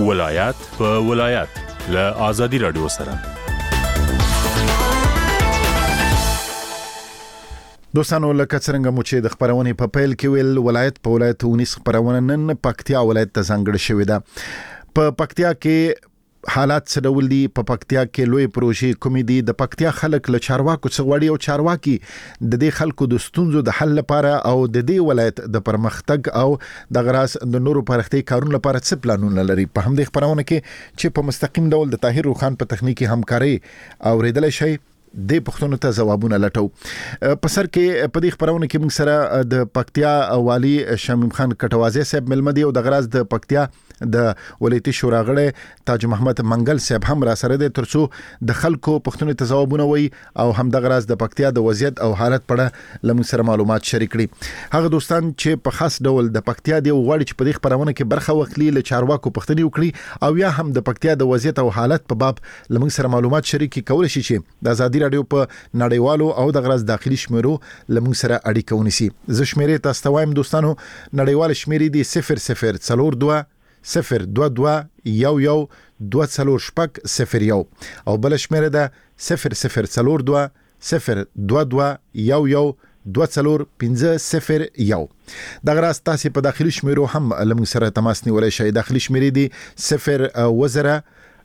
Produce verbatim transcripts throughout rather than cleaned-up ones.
ولایت په ولایت له آزادي رادیو سره. دوستانو لکه څنګه مو چې د خبرونې په پیل کې ویل ولایت په ولایت ونیس خبرونه نن پکتیا ولایت ته ځانګړې شوې ده. په پکتیا کې حالات څه ډول دي؟ په پکتیا کې لوی پروژې کومې دي؟ د پکتیا خلک له چارواکو څخه وړي او چارواکي د دې خلکو د ستونزو د حل لپاره او د دې ولایت د پرمختګ او د غراس د نورو پرختي کارونو لپاره څه پلانونه لري؟ په همدې خبرونه کې چې په مستقیم ډول د طاهر روخان په تخنیکی همکاري اوریدل شي د پښتون ته جوابونه لټو. په سر کې په دې خبرونه کې موږ سره د پکتیا والی شمیم خان کټوازی صاحب ملمدي او د غراس د پکتیا د ولایتي شورا غړي تاج محمد منګل صاحب هم را سره د ترڅو د خلکو پښتون ته جوابونه وي او هم د غراس د پکتیا د وضعیت او حالت په اړه لمون سره معلومات شریک کړي. هغه دوستان چې په خاص ډول د پکتیا دی غواړي چې په دې خبرونه کې برخه واخلي له چارواکو پښتني وکړي او یا هم د پکتیا د وضعیت او حالت په باب لمون سره معلومات شریک کول شي چې د آزادي رادیو په نړیوالو او د غراس داخلي شمیرو لمون سره اړیکه ونیسي. زه شمیرې تاسو ته وایم دوستانو، نړیوال شمیرې دي صفر صفر څلور دوه صفر دوه دوه یو یو دوه څلور شپږ صفر یو او بل شمیره ده صفر صفر څلور دوه صفر دوه دوه یو یو دوه څلور پنځه صفر یو. د غراس تاسو په داخلي شمیرو هم لمون سره تماس نیولای شئ. داخلي شمیرې دي صفر وزره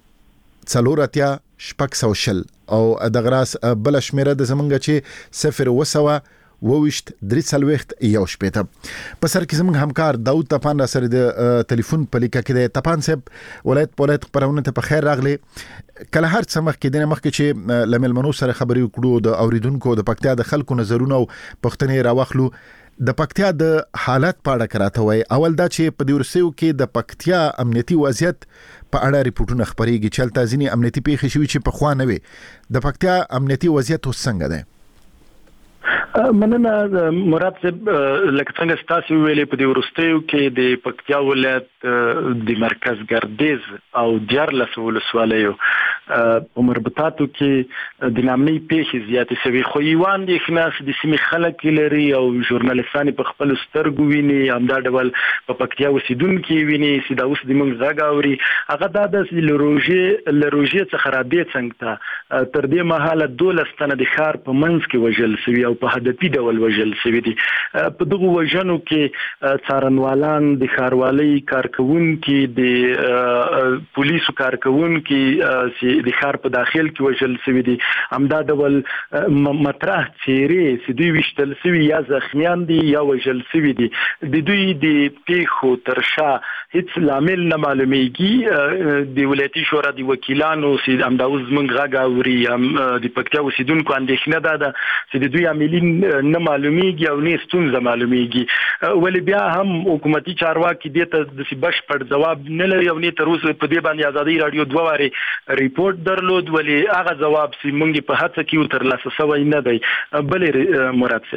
څلور اتیا شپږ سو شل او د غراس بل شمیره د زمونږ چې صفر وسوه وويشت درې څلوېښت یو شپېته. په سر کې زمونږ همکار داود تپان را سره د ټلیفون په لیکه کې د تپان صاحب ولایت په ولایت خبرونه ته په خیر راغلی. کله هر څه مخکې دنه مخکې چې لملمنو سره خبرې وکړو د اوریدونکو د پکتیا د خلکو نظرونه او پښتنې راوخلو د پکتیا د حالت په اړه کراته وای. اول دا چې په دیورسیو کې د پکتیا امنیتي وضعیت په اړه ریپورتونه خبرېږي چې تل ځینې امنیتي پیښې شوي چې په خوا نه وي. د پکتیا امنیتي وضعیت څنګه ده؟ مننه مراد صاحب، لکه څنګه ستاسو ویلې په دې ورستیو کې د پکتیا ولایت د مرکز ګردیز او دیارلس ولسوالیو په مربوطاتو کې د نامنۍ پیښې زیاتې شوي، خو یوان د خناس د سیمې خلک لري او ژورنالیستان په خپل سترګو ویني، همدا ډول په پکتیا اوسیدونکي ویني چې دا اوس د موږ غږ اوري. هغه دا د لروژې لروژې څخه رابې څنګه ته تر دې مهاله دولس تنه د ښار په منځ کې وژل شوي او په هدفي ډول وژل شوي دي. په دغو وژنو کې څارنوالان، د ښاروالۍ کارکوونکي، د پولیسو کارکوونکي چې د ښار په داخل کې وژل شوي دي، همدا ډول مطرح څیرې چې دوی ویشتل شوي یا زخمیان دي یا وژل شوي دي. د دوی د پیښو تر شا هیڅ لامل نه معلومیږي. د ولایتي شورا د وکیلانو چې همدا اوس موږ غږ اوري د پکتیا اوسیدونکو اندېښنه ده ده چې د دوی عاملین نه معلومیږي او نه ستونزه معلومیږي. ولې بیا هم حکومتي چارواکي دې ته د بشپړ ځواب نه لري او نه تر اوسه په دې باندې آزادي رادیو دوه واره ریپورت درلود، ولې هغه ځواب چې موږ په هڅه کې ترلاسه شوی نه دی. بلې مراد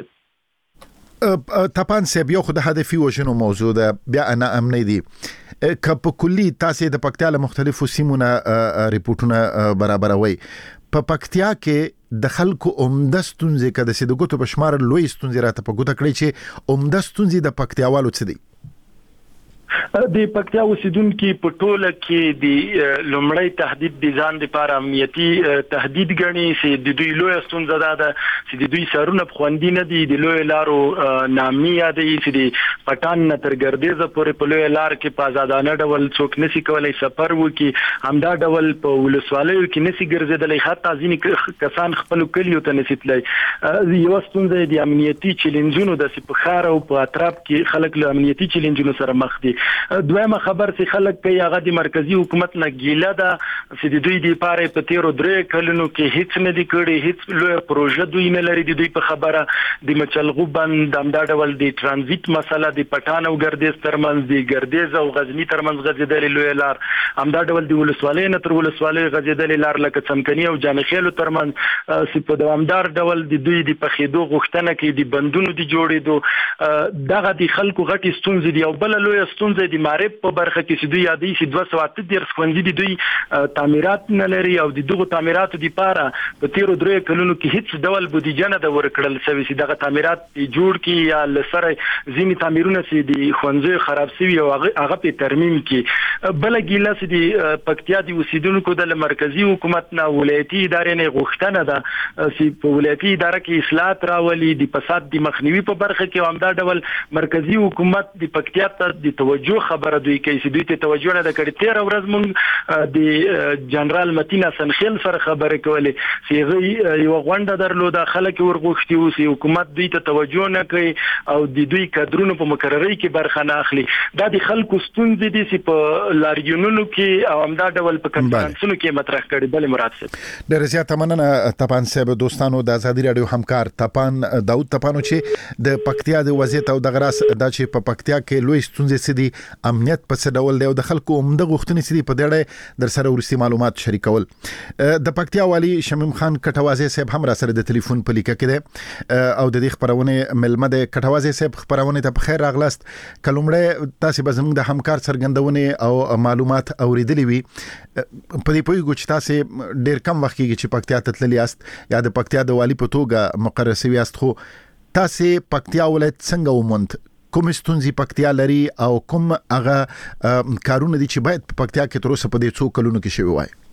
صاحب تپان صاحب یو خو د هدفي وژنو موضوع ده، بیا انا امني دي که په کلی تاسو د پکتیا له مختلفو سیمونو ریپورتونه برابروي. په پکتیا کې د خلکو عمده ستونزې کده سي د ګوتو په شمار لوی ستونزې راته په ګوته کړی چې عمده ستونزې د پکتیاوالو څه دي؟ د پکتیا اوسیدونکي په ټوله کې د لومړی تهدید د ځان لپاره امنیتي تهدید ګڼي چې د دوی لوی ستونزه ده چې د دوی سرونه خوندي نه دي، د لوی لارو نامي یادي چې د پټان نه تر ګردیزه پورې په لوی لار کې په آزادانه ډول څوک نشي کولای سفر وکړي، همدا ډول په ولسوالیو کې نشي ګرځېدلی، حتی ځینې کسان خپل کلیو ته نشي تللی. یوه ستونزه د امنیتي چیلنجونو د په ښار او په اطراف کې خلک له امنیتي چیلنجونو سره مخ دي. دویمه خبر چې خلک کوي هغه د مرکزی حکومت نه ګیله ده چې د دوی د پاره په تیرو درې کلونو کې هیڅ نه دی کړی، هیڅ لوی پروژه دوی نه لري. د دوی په خبره د مچلغو بند، همدا ډول د ترانزیت مسله، د پټان او ګردیز ترمنځ، د ګردیز او غزنی ترمنځ غځېدلې لوی لار، همدا ډول د ولسوالۍ نه تر ولسوالۍ غځېدلې لار لکه څمکني او جانخیلو ترمنځ چې په دوامدار ډول د دوی د پخېدو غوښتنه کوي، د بندونو د جوړېدو. دغه د خلکو غټي ستونزې دي. او بل لوی ستونزه ستونزې د معرف په برخه کې چې دوی یادې چې دوه سوه اته دېرش ښوونځي دي دوی تعمیرات نه لري او د دغو تعمیراتو دپاره په تېرو دریو کلونو کې هیڅ ډول بودیجه نه ده ورکړل شوې چې دغه تعمیرات جوړ کړي یا له سره ځینې تعمیرونه چې د ښوونځیو خراب شوي او هغه پې ترمیم کړي. بله ګیله چې د پکتیا د اوسېدونکو د مرکزي حکومت نه ولایتي ادارې نه غوښتنه ده چې په ولایتي اداره کې اصلاحات راولي د فساد د مخنیوي په برخه کې او همدا ډول مرکزي حکومت د پکتیا ته د توجه خبره دوی کوي چې دوی ته توجه نه ده کړې. تېره ورځ موږ د جنرال متین حسنخیل سره خبرې کولې چې هغه یوه غونډه درلوده خلک یې ورغوښتي وو چې حکومت دوی ته توجه نه کوي او د دوی کادرونو په مقررۍ کې برخه نه اخلي. دا د خلکو ستونزې دي چې په لاریونونو کې او همدا ډول په کنفرانسونو کې مطرح کړي. بلې مراد صاحب ډېره زیاته مننه تپان صاحب. دوستانو د ازادي راډیو همکار تپان داود تپانو چې د پکتیا د وضعیت او د غراس دا چې په پکتیا کې لوی ستونزې سدي امنیت په څه ډول دی او د خلکو عمده غوښتنې سدي په دې در سره ورسي معلومات شریکول. د پکتیا والی شمیم خان کټوازی صاحب هم را سره د ټلیفون په لیکه کې دی او د دې خبرونه ملمه د کټوازی صاحب خبرونه ته په خیر راغلاست. کلمړه تاسو به زموږ د همکار څرګندونه او معلومات اوریدلې وي. په دې پوي ګوچ تاسو ډیر کم وخت کې چې پکتیا ته تللی است یا د پکتیا د والی په توګه مقرر شوی است، خو تاسو پکتیا ولایت څنګه وموند؟ کوم ستونزې پکتیا لري او کوم هغه کارونه دي چې باید په پکتیا کې تر اوسه په دې څو کلونو کې شوی وای؟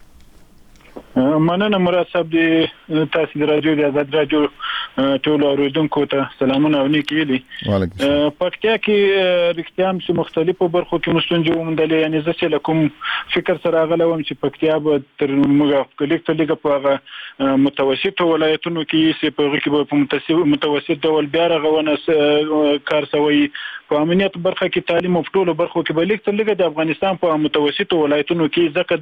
مننه مراد صاحب. د تاسو د رادیو د آزاد رادیو ټول اوریدونکو ته سلامونه او نیکی دي. پکتیا کې رښتیا هم چې مختلفو برخو کې مستونجو ومندلې، یعنی زه چې لکم فکر سره غلوم چې پکتیا به تر موږ کلیک ته لګه په هغه متوسط ولایتونو کې چې په هغه کې په متوسط ډول بیا رغونه کار سوی په امنیت برخه کې تعلیم او ټولو برخو کې به لیک تر لګه د افغانستان په متوسط ولایتونو کې ځکه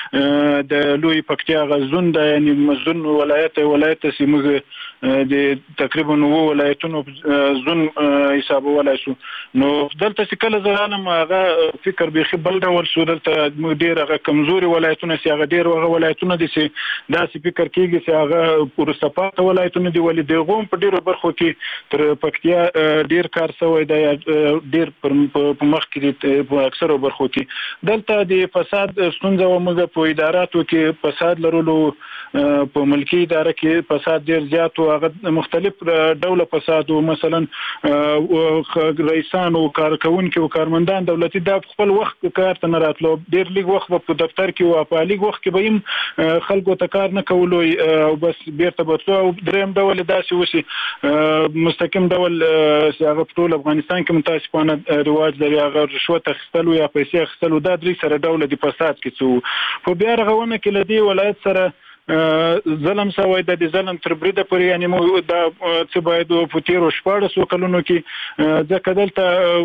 د د لوی پکتیا غزون د یعنی مزون ولایت ولایت سیمه د تقریبا نو ولایتونو زون حساب ولای شو. نو دلته چې کله زرانم هغه فکر به خپل ډول شو دلته ډیر هغه کمزوري ولایتونه چې هغه ډیر هغه ولایتونه دي چې دا څه فکر کیږي چې هغه پورسپات ولایتونه دی ولې د غوم په ډیرو برخو کې تر پکتیا ډیر کار سوی دی ډیر په مخ کې په اکثرو برخو کې. دلته د فساد ستونزه او موږ په اداراتو کې فساد لرلو، په ملکی اداره کې فساد ډیر زیات او هغه مختلف ډوله فساد او مثلا رئیسان او کارکونکو او کارمندان دولتي د خپل وخت کار ته نه راتلو، ډیر لیګ وخت په دفتر کې او په لیګ وخت کې به هم خلکو ته کار نه کولو او بس بیرته بوتلو. او دریم ډول داسې وسی مستقیم ډول هغه په ټول افغانستان کې متاسفانه رواج لري، هغه رشوت اخیستل یا پیسې اخیستل. دا درې سره ډول د فساد کې څو په بیا رغونه کې لدی ولایت سره ظلم سوی د ظلم تر بریده پورې، یعنی مو دا څه باید په تیرو شپاړسو کلونو کې ځکه دلته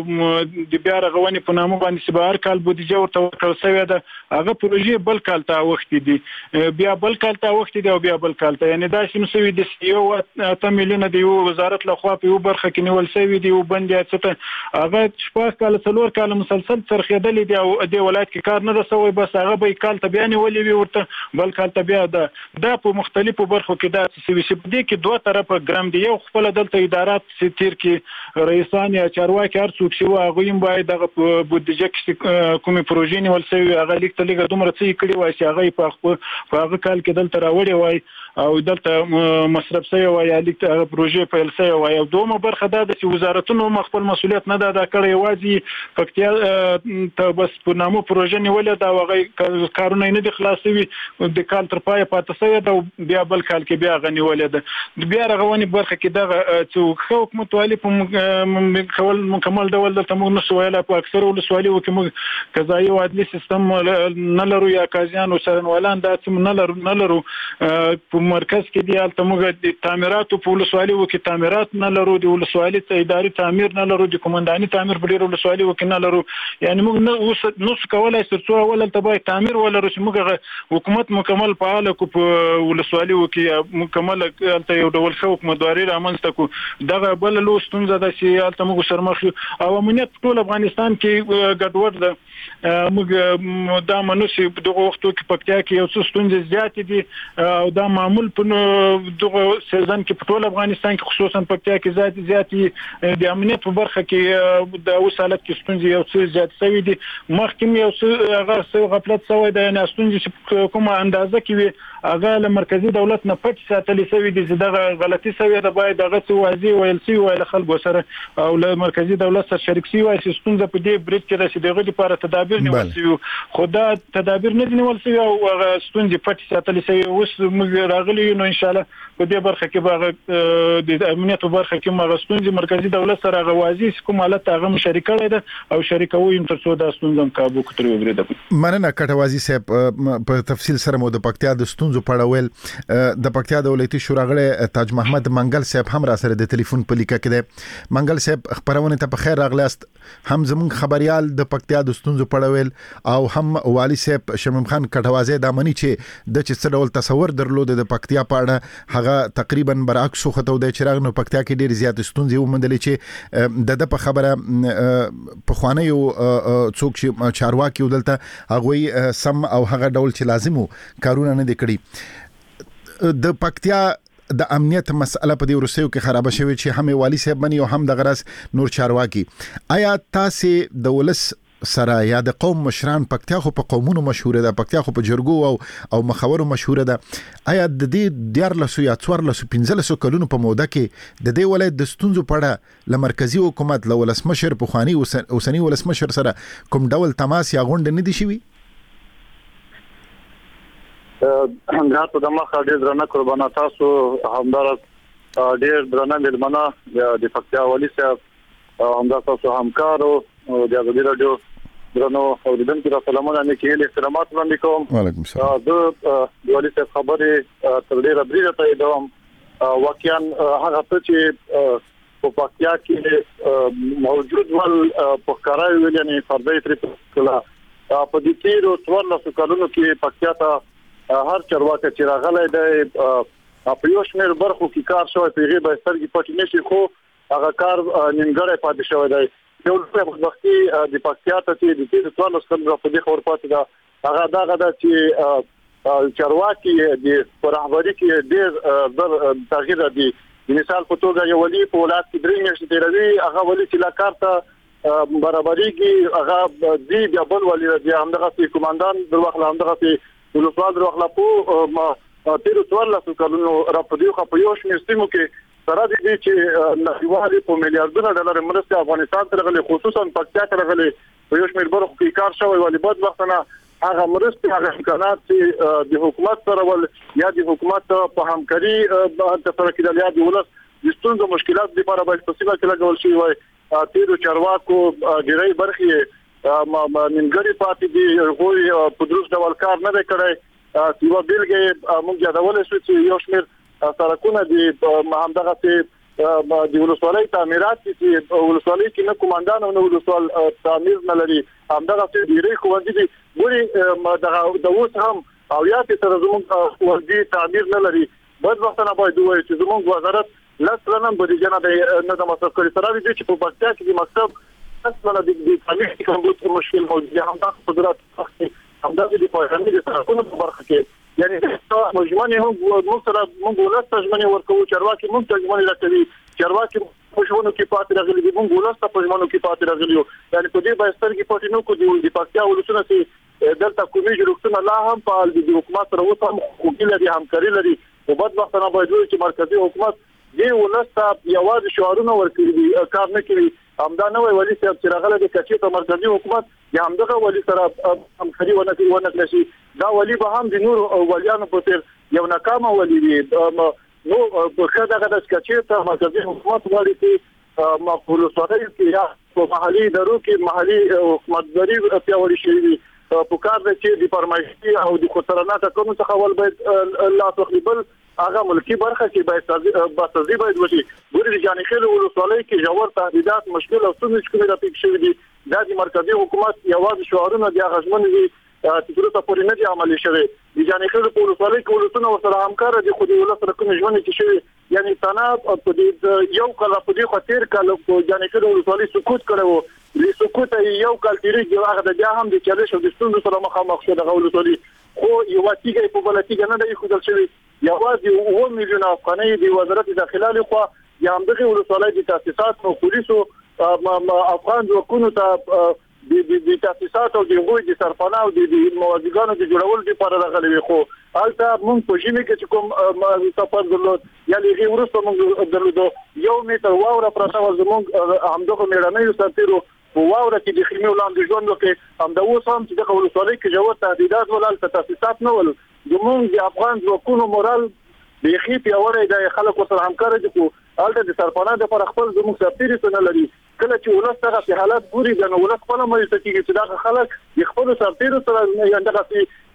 د بیا رغونې په نامه باندې چې به هر کال بودیجه ورته ورکړل شوې ده، هغه پروژې بل کال ته اوښتې دي، بیا بل کال ته اوښتې دي او بیا بل کال ته. یعنی داسې مسوي د یو اته میلیونه د یو وزارت لخوا په یو برخه کې نیول شوي دي او بند یې څه هغه شپږ کاله څلور کاله مسلسل څرخېدلې دي او دې ولایت کې کار نه ده سوی، بس هغه به کال ته بیا نیولې وي ورته بل کال ته بیا ده. دا په مختلفو برخو کې دا څه وي چې دې کې دوه طرفه ګرام دي. یو خپل دلته ادارات چې تیر کې رئیسان یا چارواکي هر څوک چې هغه هم باید دغه بودیجه کې کومې پروژې نیول شوي هغه لیک ته لیکه دومره څه کړي وای چې هغه په هغه کال کې دلته راوړي وای او دلته مصرف شوی وای یا لیک ته پروژې پیل شوی وای. او دومره برخه دا د وزارتونو خپل مسؤلیت نه ده ادا کړی، یوازې پکتیا ته بس په نامو پروژې نیولې دا هغه کارونه نه دي خلاص شوي د کال تر پای پاتې شوی دا بیا بل کال کې بیا غنیولې ده. بیا رغونې برخه کې دغه چې حکومت والی په کول مکمل ډول دلته موږ نشو ویلی، په اکثر ولسوالیو کې موږ قضایي او عدلي سیستم نه لرو یا قاضیان او څارنوالان دا څه نه لرو نه لرو په مرکز کې دی هلته موږ د تعمیراتو په ولسوالیو کې تعمیرات نه لرو، د ولسوالي اداري تعمیر نه لرو، د قومنداني تعمیر په ډېرو ولسوالیو کې نه لرو. یعنی موږ نه اوس نشو کولی تر څو اول هلته باید تعمیر ولرو چې موږ حکومت مکمل فعاله کو په ولسوالیو کې مکمل هلته یو ډول ښه حکومتداري رامنځته کړو. دغه بله لویه ستونزه ده چې هلته موږ سره مخ یو او امنیت ټول افغانستان کې ګډوډ ده. موږ دا منو چې په دغه وختو کې پکتیا کې یو څه ستونزې زیاتې دي او دا معمول تعامل په دغه سیزن کې په ټول افغانستان کې خصوصا پکتیا کې ذات زیاتې د امنیت په برخه کې د وسالت کې ستونزې یو څه زیات شوی دي مخکې یو څه هغه څه غفلت شوی دی نه ستونزې کومه اندازه کې وي هغه له مرکزی دولت نه پټ ساتلې شوی دي چې دغه غلطي شوی ده باید هغه څه واضح ویل شي او له خلکو سره او له مرکزی دولت سره شریک شي وایي چې ستونزه په دې برید کې رسیدي دغه لپاره تدابیر نیول شوی خو دا تدابیر نه نیول شوی او هغه ستونزې پټ ساتلې شوی اوس موږ راغلي نو ان شاء الله په دې برخه کې به د امنیت په برخه کې موږ ستونزې مرکزی دولت سره غوازي کوم حالت هغه مشارکت کړی ده او شریکوي ان تر څو دا ستونزه کابو کتري وبرده مننه کټوازی صاحب په تفصیل سره مو د پکتیا د ستونزو په اړه د پکتیا د ولایتي شورا غړی تاج محمد منګل صاحب هم را سره د ټلیفون په لیکه کې ده منګل صاحب خبرونه ته په خیر راغلاست هم زمون خبريال د پکتیا د ستونزو په اړه او هم والی صاحب شمیم خان کټوازی د منی چې د چې څه ډول تصور درلود د پکتیا په اړه هغه تقریبا برعکس خو د چراغ نو پکتیا کې ډیر زیات ستونزې ومندلې چې د د په خبره په خوانه یو څوک چې چارواکي ودلته هغه سم او هغه ډول چې لازمو کارونه نه د کړی د پکتیا د امنیت مسله په دې ورسېو کې خراب شوی چې هم والی صاحب منی او هم د غرض نور چارواکي آیا تاسو د ولس سره یا د قوم مشران پکتیا خو په قومونو مشهور ده پکتیا خو په جرګو او او مخاورو مشهور ده آیا د دې دیار لسو یا څوار لسو پنځلسو کلونو په موده کې د دې ولایت د ستونزو په اړه ل مرکزی حکومت له ولسمشر په خواني اوسنی ولسمشر سره کوم ډول تماس یا غونډه نه دي شوی همدا ته د مخه ډیر درنه قربانه تاسو همدار ډیر درنه ملمنه د پکتیا والی صاحب همدا تاسو همکارو د ازادي رادیو درنو اوریدونکو ته سلامونه نیکیل احترامات وړاندې کوم وعلیکم السلام د والی صاحب خبرې تر ډیره بریده ته دوم واقعا هغه څه چې په پکتیا کې موجود ول په کارای ویل نه فردي تریپلا په دې تیرو څوارلسو کلونو کې پکتیا ته هر چرواکه چې راغلی دی په یو شمېر برخو کې کار شوی پیغه به سترګې پټې نشي خو هغه کار نیمګړی پاتې شوی دی یو څه وختي د پکتیا ته چې د دې څوارلسو کلونو په دې خبر پاتې ده هغه دغه د چې چرواکي د رهبری کې ډېر تغییر دی مثال په توګه یو ولی په ولایت کې درې میاشتې تیروي هغه ولی چې لا کارته برابرېږي هغه دی د بل ولی دی همدغه کمانډان د وخت همدغه ولسوال دروغلا په تیر څوارلسو کلونو راپدیو خو په یو شمېر سیمو کې سره دي چې نړیوالي په میلیارډونو ډالر مرسته افغانستان ته غلي خصوصا پکتیا ته غلي په یو شمېر برخو کې کار شوی ولی بعد وختونه هغه مرسته هغه امکانات چې د حکومت سره ول یا د حکومت په همکاري د ترکیب یا د ولس د ستونزو مشکلات لپاره باید په سیمه کې لګول شي وای تیر چارواکو ډیری برخې ما منګری پاتې دي غوي په دروس ډول کار نه کړی یو بیلګه موږ یادولې شو چې یو شمېر سرکونه دي همدغه چې د ولسوالۍ تعمیرات چې ولسوالۍ کې نه کمانډان او نه ولسوال تعمیر نه لري همدغه چې ډیری کوندې دي ګوري دغه د اوس هم او یا چې تر زموږ ورګي تعمیر نه لري بعد وختونه باید وایي چې زموږ وزارت لسلنم بریجنه نه د مصرف کړي سره دي چې په پکتیا کې د مکتب اصلا د تعمیر کې کوم څه مشکل موجود هم د قدرت همدغه د پوهنې د سرکونو په برخه کې یعنی مجموعه هم موږ سره موږ ولست تجمنې ورکو چرواکي موږ تجمنې راکوي چرواکي مشونو کې پاتې راغلي دي موږ ولست په مجموعه کې پاتې راغلي یعنی په دې باندې سترګې پاتې نو کو د پکتیا ولسونه چې دلته کومي جوړښتونه لا هم په د حکومت سره اوس هم حقوقي لري همکاري لري او بعد وخت نه باید چې مرکزی حکومت دې ولست یوازې شعارونه ورکړي کار نه کوي همدا نه وی ولی صاحب چې راغله د کچې ته مرکزی حکومت یا همدغه ولی سره همکاري ونه کوي ونه کړي دا ولی به هم د نور ولیانو په تیر یو ناکام ولی دی نو په خدای د کچې ته مرکزی حکومت ولی چې مقبول سره کې یا په محلي ادارو کې محلي حکومتداري پیاوړي شي په کار د چې د پرمایشتي او د خطرناک کوم څه ول باید لا تخریبل هغه ملکی برخه کې باید باسازي باید وشي ګوري د جاني خېل ولسوالۍ کې جوړ تهدیدات مشکل او څه کومه راپیښ شوې دي د مرکزی حکومت یوازې شعارونه د غژمن دي چې تر څو پورې نه دي عملي شوی د جاني خېل په ولسوالۍ کې ولسونه سره همکار دي خو د ولس سره کوم ژوند کې شوی یعنی تناب په دې یو کله په دې خاطر کله په جاني خېل ولسوالۍ سقوط کړو سکوت یو کال تیریږي هغه د بیا هم د چالش او د ستونزو سره مخامخ شو د غولتولي خو یو تیګي په بل تیګ نه دی خو د شوی یوازې اوه میلیون افغانۍ د وزارت داخله لخوا یا هم دغه ولسوالۍ د تاسیسات او پولیسو افغان ځواکونو ته د د تاسیسات او د غوي د سرپناه او د موازیګانو د جوړولو لپاره راغلي خو البته موږ په ژمي کې کوم سفر درلود یا لږه ورسته موږ درلود یو میټر واوره پراته و زموږ همدغه میړنۍ سرتیرو واوره کې د خیمه ولاندې ژوند وکړي هم د اوس هم چې د ولسوالۍ کې جوړ تهدیدات ولال تاسیسات نه ول زموږ د افغان ځواکونو مورال د خې پیاوړی د خلکو سره همکار دي خو البته د سرپناه د پر خپل زموږ سرتیري څنګه لري کله چې ولستغه په حالت ګوري د ولست خپل مې ستېږي چې دا خلک د خپل سرتیرو سره یا دغه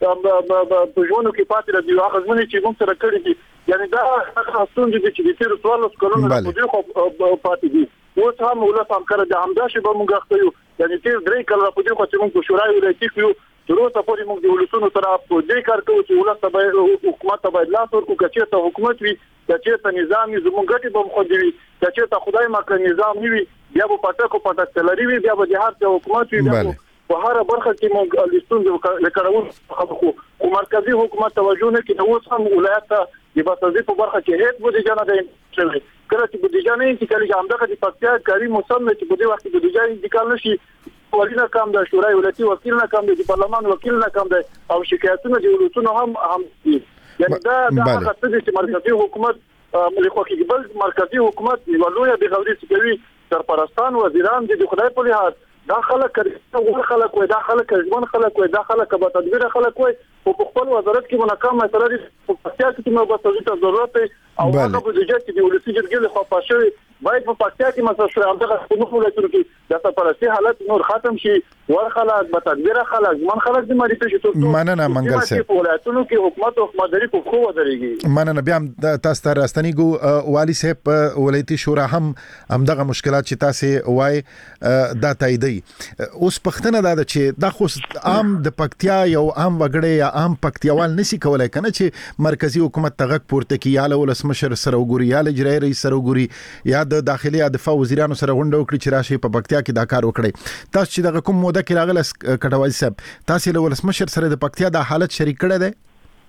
په ژوندو کې پاتې دي هغه ځمنه چې موږ سره کړی دي یعنی دا ستونزې دي چې د تیر څوارلس کلونو په دې خو پاتې دي اوس هم ولست همکار د همدا شی به موږ غوښتو یعنی تیر درې کله په دې خو چې موږ شورای ولایتي کیو تر اوسه پورې موږ د ولسونو سره په دې کار کوو چې ولست به حکومت ته باید لاس ورکړو چې حکومت وي چې نظام زموږ ګټي به مخ دی چې خدای مکه نظام نیوي بیا په پټکو پټک لري وي بیا به د هر حکومت وي بیا په هر برخه کې موږ لیستون وکړو خو مرکزی حکومت توجه نه کوي اوس هم ولایت ته د بسازي په برخه کې هیڅ بودیجه نه دی شوی کله چې بودیجه نه انتقالي همدغه د پکتیا کاری موسم چې په دې وخت کې بودیجه انتقال نشي ولینا کم د شورای ولایتي وکیل نه کم د پارلمان وکیل نه کم د او شکایتونه د ولسونو هم هم دي یعنی دا د هغه څه چې مرکزی حکومت ملي خو کې بل مرکزی حکومت ولویا د غوړي کوي سرپرستان وزیران د خدای په لحاظ دا خلک کړي خلک وي دا خلک ځوان خلک وي دا خلک به تدبیر خلک وي په خپل وزارت کې مناکام مسله دي په پکتیا کې نو به تاسو ته ضرورت او هغه بودیجه چې د ولسی جرګې له خوا پاشوي باید په پکتیا کې مسله شوه هغه په نوو لټو کې د سپارسي حالت نور ختم شي ور خلک به تدبیر خلک ځوان خلک د ماري ته شي مننه منګل سه په ولایتونو کې حکومت او حکومتداري په خو ودرېږي مننه بیا تاسو ته راستنی ګو والی صاحب ولایتي شورا هم همدغه مشکلات چې تاسو وای دا تاییدي اوس پښتنه دا چې دا خو عام د پکتیا یو عام وګړی یا عام پکتیاوال نشي کولای کنه چې مرکزی حکومت تغک پورته کی یا ولسمشر سره وګوري یا اجرایي رئیس سره وګوري یا د داخلي دفاع وزیرانو سره غونډه وکړي چې راشي په پکتیا کې دا کار وکړي تاسو چې دغه کوم موده کې راغله کټوالي صاحب تاسو له ولسمشر سره د پکتیا د حالت شریک کړی دی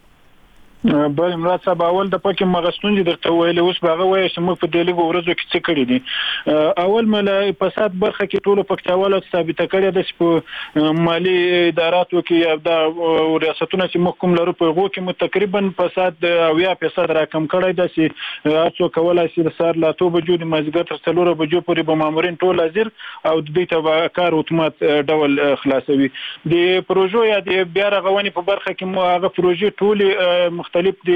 بل مراد صاحب اول د پکې مغستون دي درته ویل اوس باغه وایي چې موږ په دې لګو ورځو کې څه کړی دي اول مله فساد برخه کې ټولو پکتاوالو ثابت کړی د په مالی اداراتو کې د ریاستونو چې محکوم لرو په غو کې تقریبا فساد او یا فساد راکم کړی د چې هڅو کولای شي د سار لا تو بجو د مازګر تر څلور بجو پورې به مامورین ټول حاضر او د دې ته کار اتومات ډول خلاصوي د پروژو یا د بیا رغونې په برخه کې مو هغه پروژې ټول مختلف دي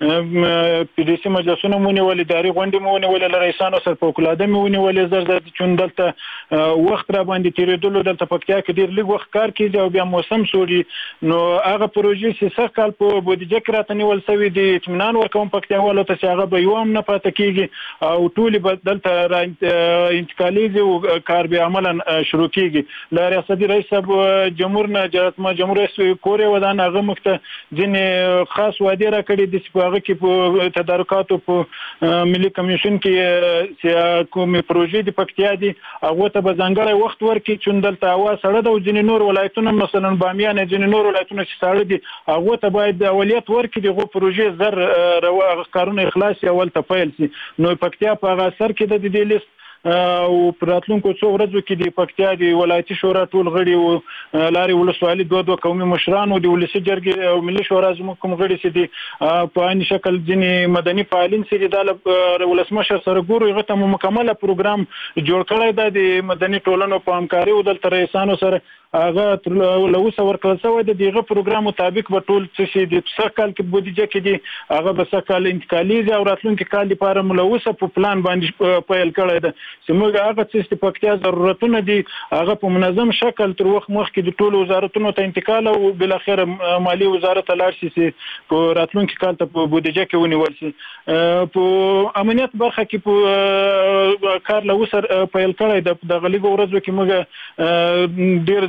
په دې سیمه جاسونه مونږ ولې داري غونډې مونږ ولې رئیسانو سره په کلاده مونږ ولې زر زر چې دلته وخت را باندې تیرېدل دلته پکتیا کې ډیر لږ وخت کار کیږي او بیا موسم سوري نو هغه پروژې چې څه کال په بودیجه کې راته نیول شوی دي اطمینان ورکوم پکتیاوالو ته چې هغه به یو هم نه پاتې کیږي او ټول بدلته انتقالي او کار به عملاً شروع کیږي لا ریاستي رئیس جمهور نه جمهور جمهور رئیس کورې ودان هغه مخته ځینې خاص وعده را کړی د سپاغه کې په تدارکاتو په ملي کمیشن کې چې کومې پروژې د پکتیا دي هغه ته به ځانګړی وخت ورکړي چې دلته هوا سړه ده او ځینې نور ولایتونه مثلا بامیان ځینې نور ولایتونه چې سړه دي هغه ته باید اولیت ورکړي دغه پروژې زر کارونه اخلاص اول ته پیل شي نو پکتیا په هغه اثر کې د دې لیست او پراتلونکو څو ورځو کې د پکتیا د ولایتي شورا ټول غړي او لاري ولسوالي دوه دوه قومي مشران او د ولسی جرګې او ملي شورا زموږ کوم غړي چې دي په ان شکل ځینې مدني فعالین چې د ولسمشر سره ګورو هغه ته مکمله پروګرام جوړ کړی دی د مدني ټولنو په همکاري او د رئیسانو سره هغه له اوسه ورکړل شوی د دغه پروګرام مطابق به ټول څه شي د څه کال کې بودیجه کې دي هغه به څه کال انتقالي او راتلونکي کال لپاره ملوثه په پلان باندې پیل کړی دی چې موږ هغه څه چې پکتیا ضرورتونه دي هغه په منظم شکل تر وخت مخکې د ټول وزارتونو ته انتقال او بل اخر مالی وزارت لاړ شي چې په راتلونکي کال ته په بودیجه کې ونیول شي په امنیت برخه کې په کار له اوسه پیل کړی د غلیګو ورځو کې موږ ډیر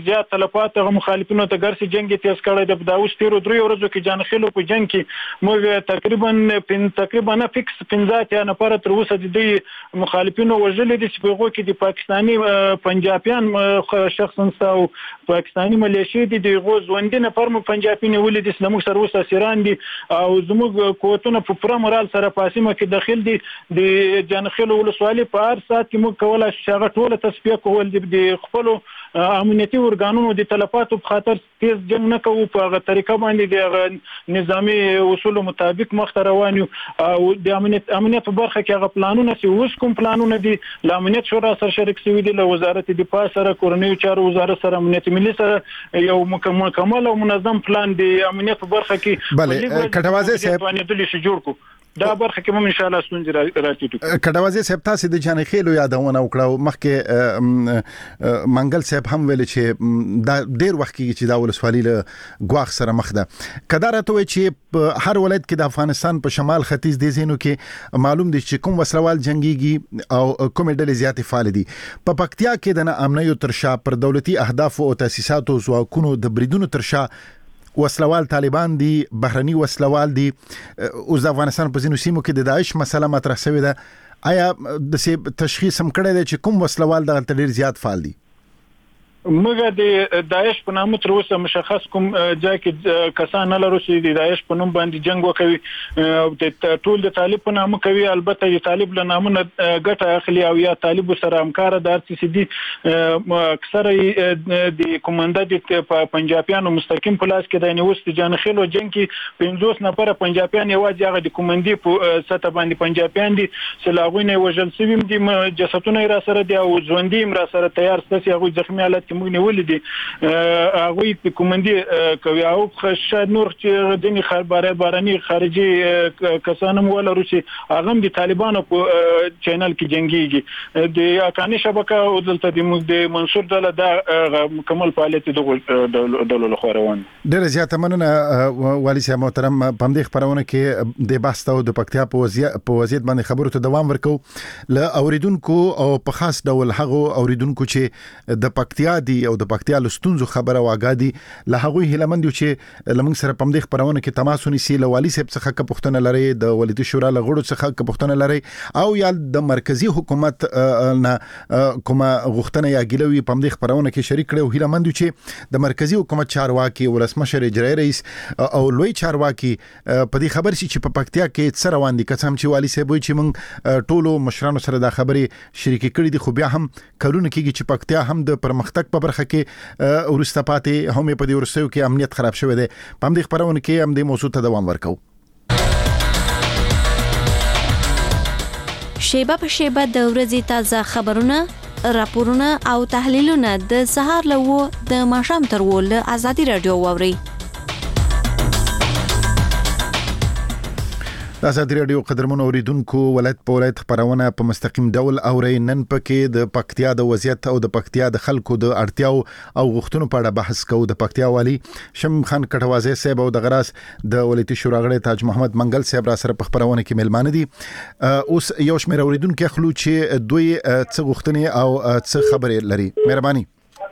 زیات تلفات هغه مخالفینو ته ګرځي جنگ تیز کړی د داوس تیرو درې ورځو کې جانخیلو په جنگ کې موږ تقریبا پن تقریبا نه فکس پنځه یا نفر تر اوسه د مخالفینو وژل دي چې په هغه کې د پاکستاني پنجابیان شخصا او پاکستاني ملیشي دي د غوځوندې نفر مو پنجابي نیولې دي چې موږ سره اوسه اسیران دي او زموږ قوتونه په پوره مورال سره پاسمه کې داخل دي د جانخیلو ولسوالۍ په هر سات کې موږ کولای شو هغه ټوله تصفیه کول د خپل امنیتي ارګانونو د تلفاتو په خاطر تیز جنگ نه کوو په هغه طریقه باندې د نظامی اصول مطابق مخ ته روان یو او د امنیت امنیت په برخه کې هغه پلانونه چې اوس کوم پلانونه دي د امنیت شورا سره شریک شوي دي له وزارت دفاع سره کورنیو چارو وزارت سره امنیت ملي سره یو مکمل او منظم پلان دی امنیت په برخه کې بله کټوازی صاحب باندې دلی شي جوړ کو دا برخه کې مم ان شاء الله ستونزې راټیټو کټوازی صاحب تاسو د جانخیلو یادونه وکړه مخکې منګل صاحب هم ویل چې دا ډیر وخت کې چې دا ولسوالۍ له ګواخ سره مخ ده کدارته وي چې هر ولایت کې د افغانستان په شمال ختیځ دي زینو کې معلوم دي چې کوم وسلوال جنگيږي او کوم ډلې زیاتې فعال دي په پکتیا کې د امنیت ترشا پر دولتي اهداف او تاسیساتو ځواکونو د بریدونو ترشا وسلوال طالبان دي بهرني وسلوال دي اوس د افغانستان په ځینو سیمو کې د داعش مسله مطرح شوې ده آیا د تشخیص هم کړی دی چې کوم وسلوال دغه ډیر زیات فعال دي موږ د داعش په نامه تر اوسه مشخص کوم ځای کې کسان نه لرو چې د داعش په نوم باندې جنگ وکوي او د ټول د طالب په نامه کوي البته د طالب له نامه ګټه اخلي او یا طالب سره همکار د سی دي اکثر د کمانډا د پنجابیانو مستقیم په لاس کې د نیوست جانخیلو جنگ کې پنځوس نفر پنجابیان یوازې هغه د کمانډي په سطح باندې پنجابیان دي چې لاغوینه وژل سوي دي جسدونه را سره دي او ژوندۍ را سره تیار ستاسي هغه زخمي حالت کې موږ نیولې دي هغه په کومندي کوي او خشاد نور چې دني خبره باراني خارجي کسانم ولرو چې هغه د طالبانو په چینل کې جنگيږي د اکاني شبکه او دلته د منصور دله د مکمل فعالیت د دولت خوروان ډېر زیاته مننه والي صاحب محترم په دې خبرونه کې د بحث او د پکتیا په وضعیت په وضعیت باندې خبرو ته دوام ورکو ل اوریدونکو او په خاص ډول هغه اوریدونکو چې د پکتیا دی او د پکتیا لستونزو خبره واګادي له هغه هلمند چې لمن سره پم د خبرونه کې تماس ونیسي له والي صاحب څخه که پښتنه لري د ولایتي شورا له غړو څخه که پښتنه لري او یا د مرکزی حکومت نه کومه غوښتنه یا ګلوي پم د خبرونه کې شریک کړي او هلمند چې د مرکزی حکومت چارواکي ولسمشر اجرایی رئیس او لوی چارواکي په دې خبر شي چې په پکتیا کې څه روان دي قسم چې والي صاحب چې موږ ټولو مشرانو سره دا خبره شریک کړي دي خو بیا هم کارونه کېږي چې پکتیا هم د پرمختګ په برخه کې ورسته پاتې هم په دې ورسېو کې امنیت خراب شوی دی په دې خبرونه کې هم د موضوع ته دوام ورکو شیبه په شیبه د ورځې تازه خبرونه راپورونه او تحلیلونه د سهار له د ماښام تر و له ازادي رادیو واوري د ازادي رادیو قدرمن اوریدونکو ولایت په ولایت خبرونه په مستقیم ډول اوري نن پکې د پکتیا د وضعیت او د پکتیا د خلکو د اړتیاو او غوښتنو په اړه بحث کوو د پکتیا والی شم خان کټوازی صاحب او د غراس د ولایتي شورا غړي تاج محمد منګل صاحب را سره په خبرونه کې ملمانه دي اوس یو شمېر اوریدونکو خلک چې دوی څه غوښتنې او څه خبرې لري مهرباني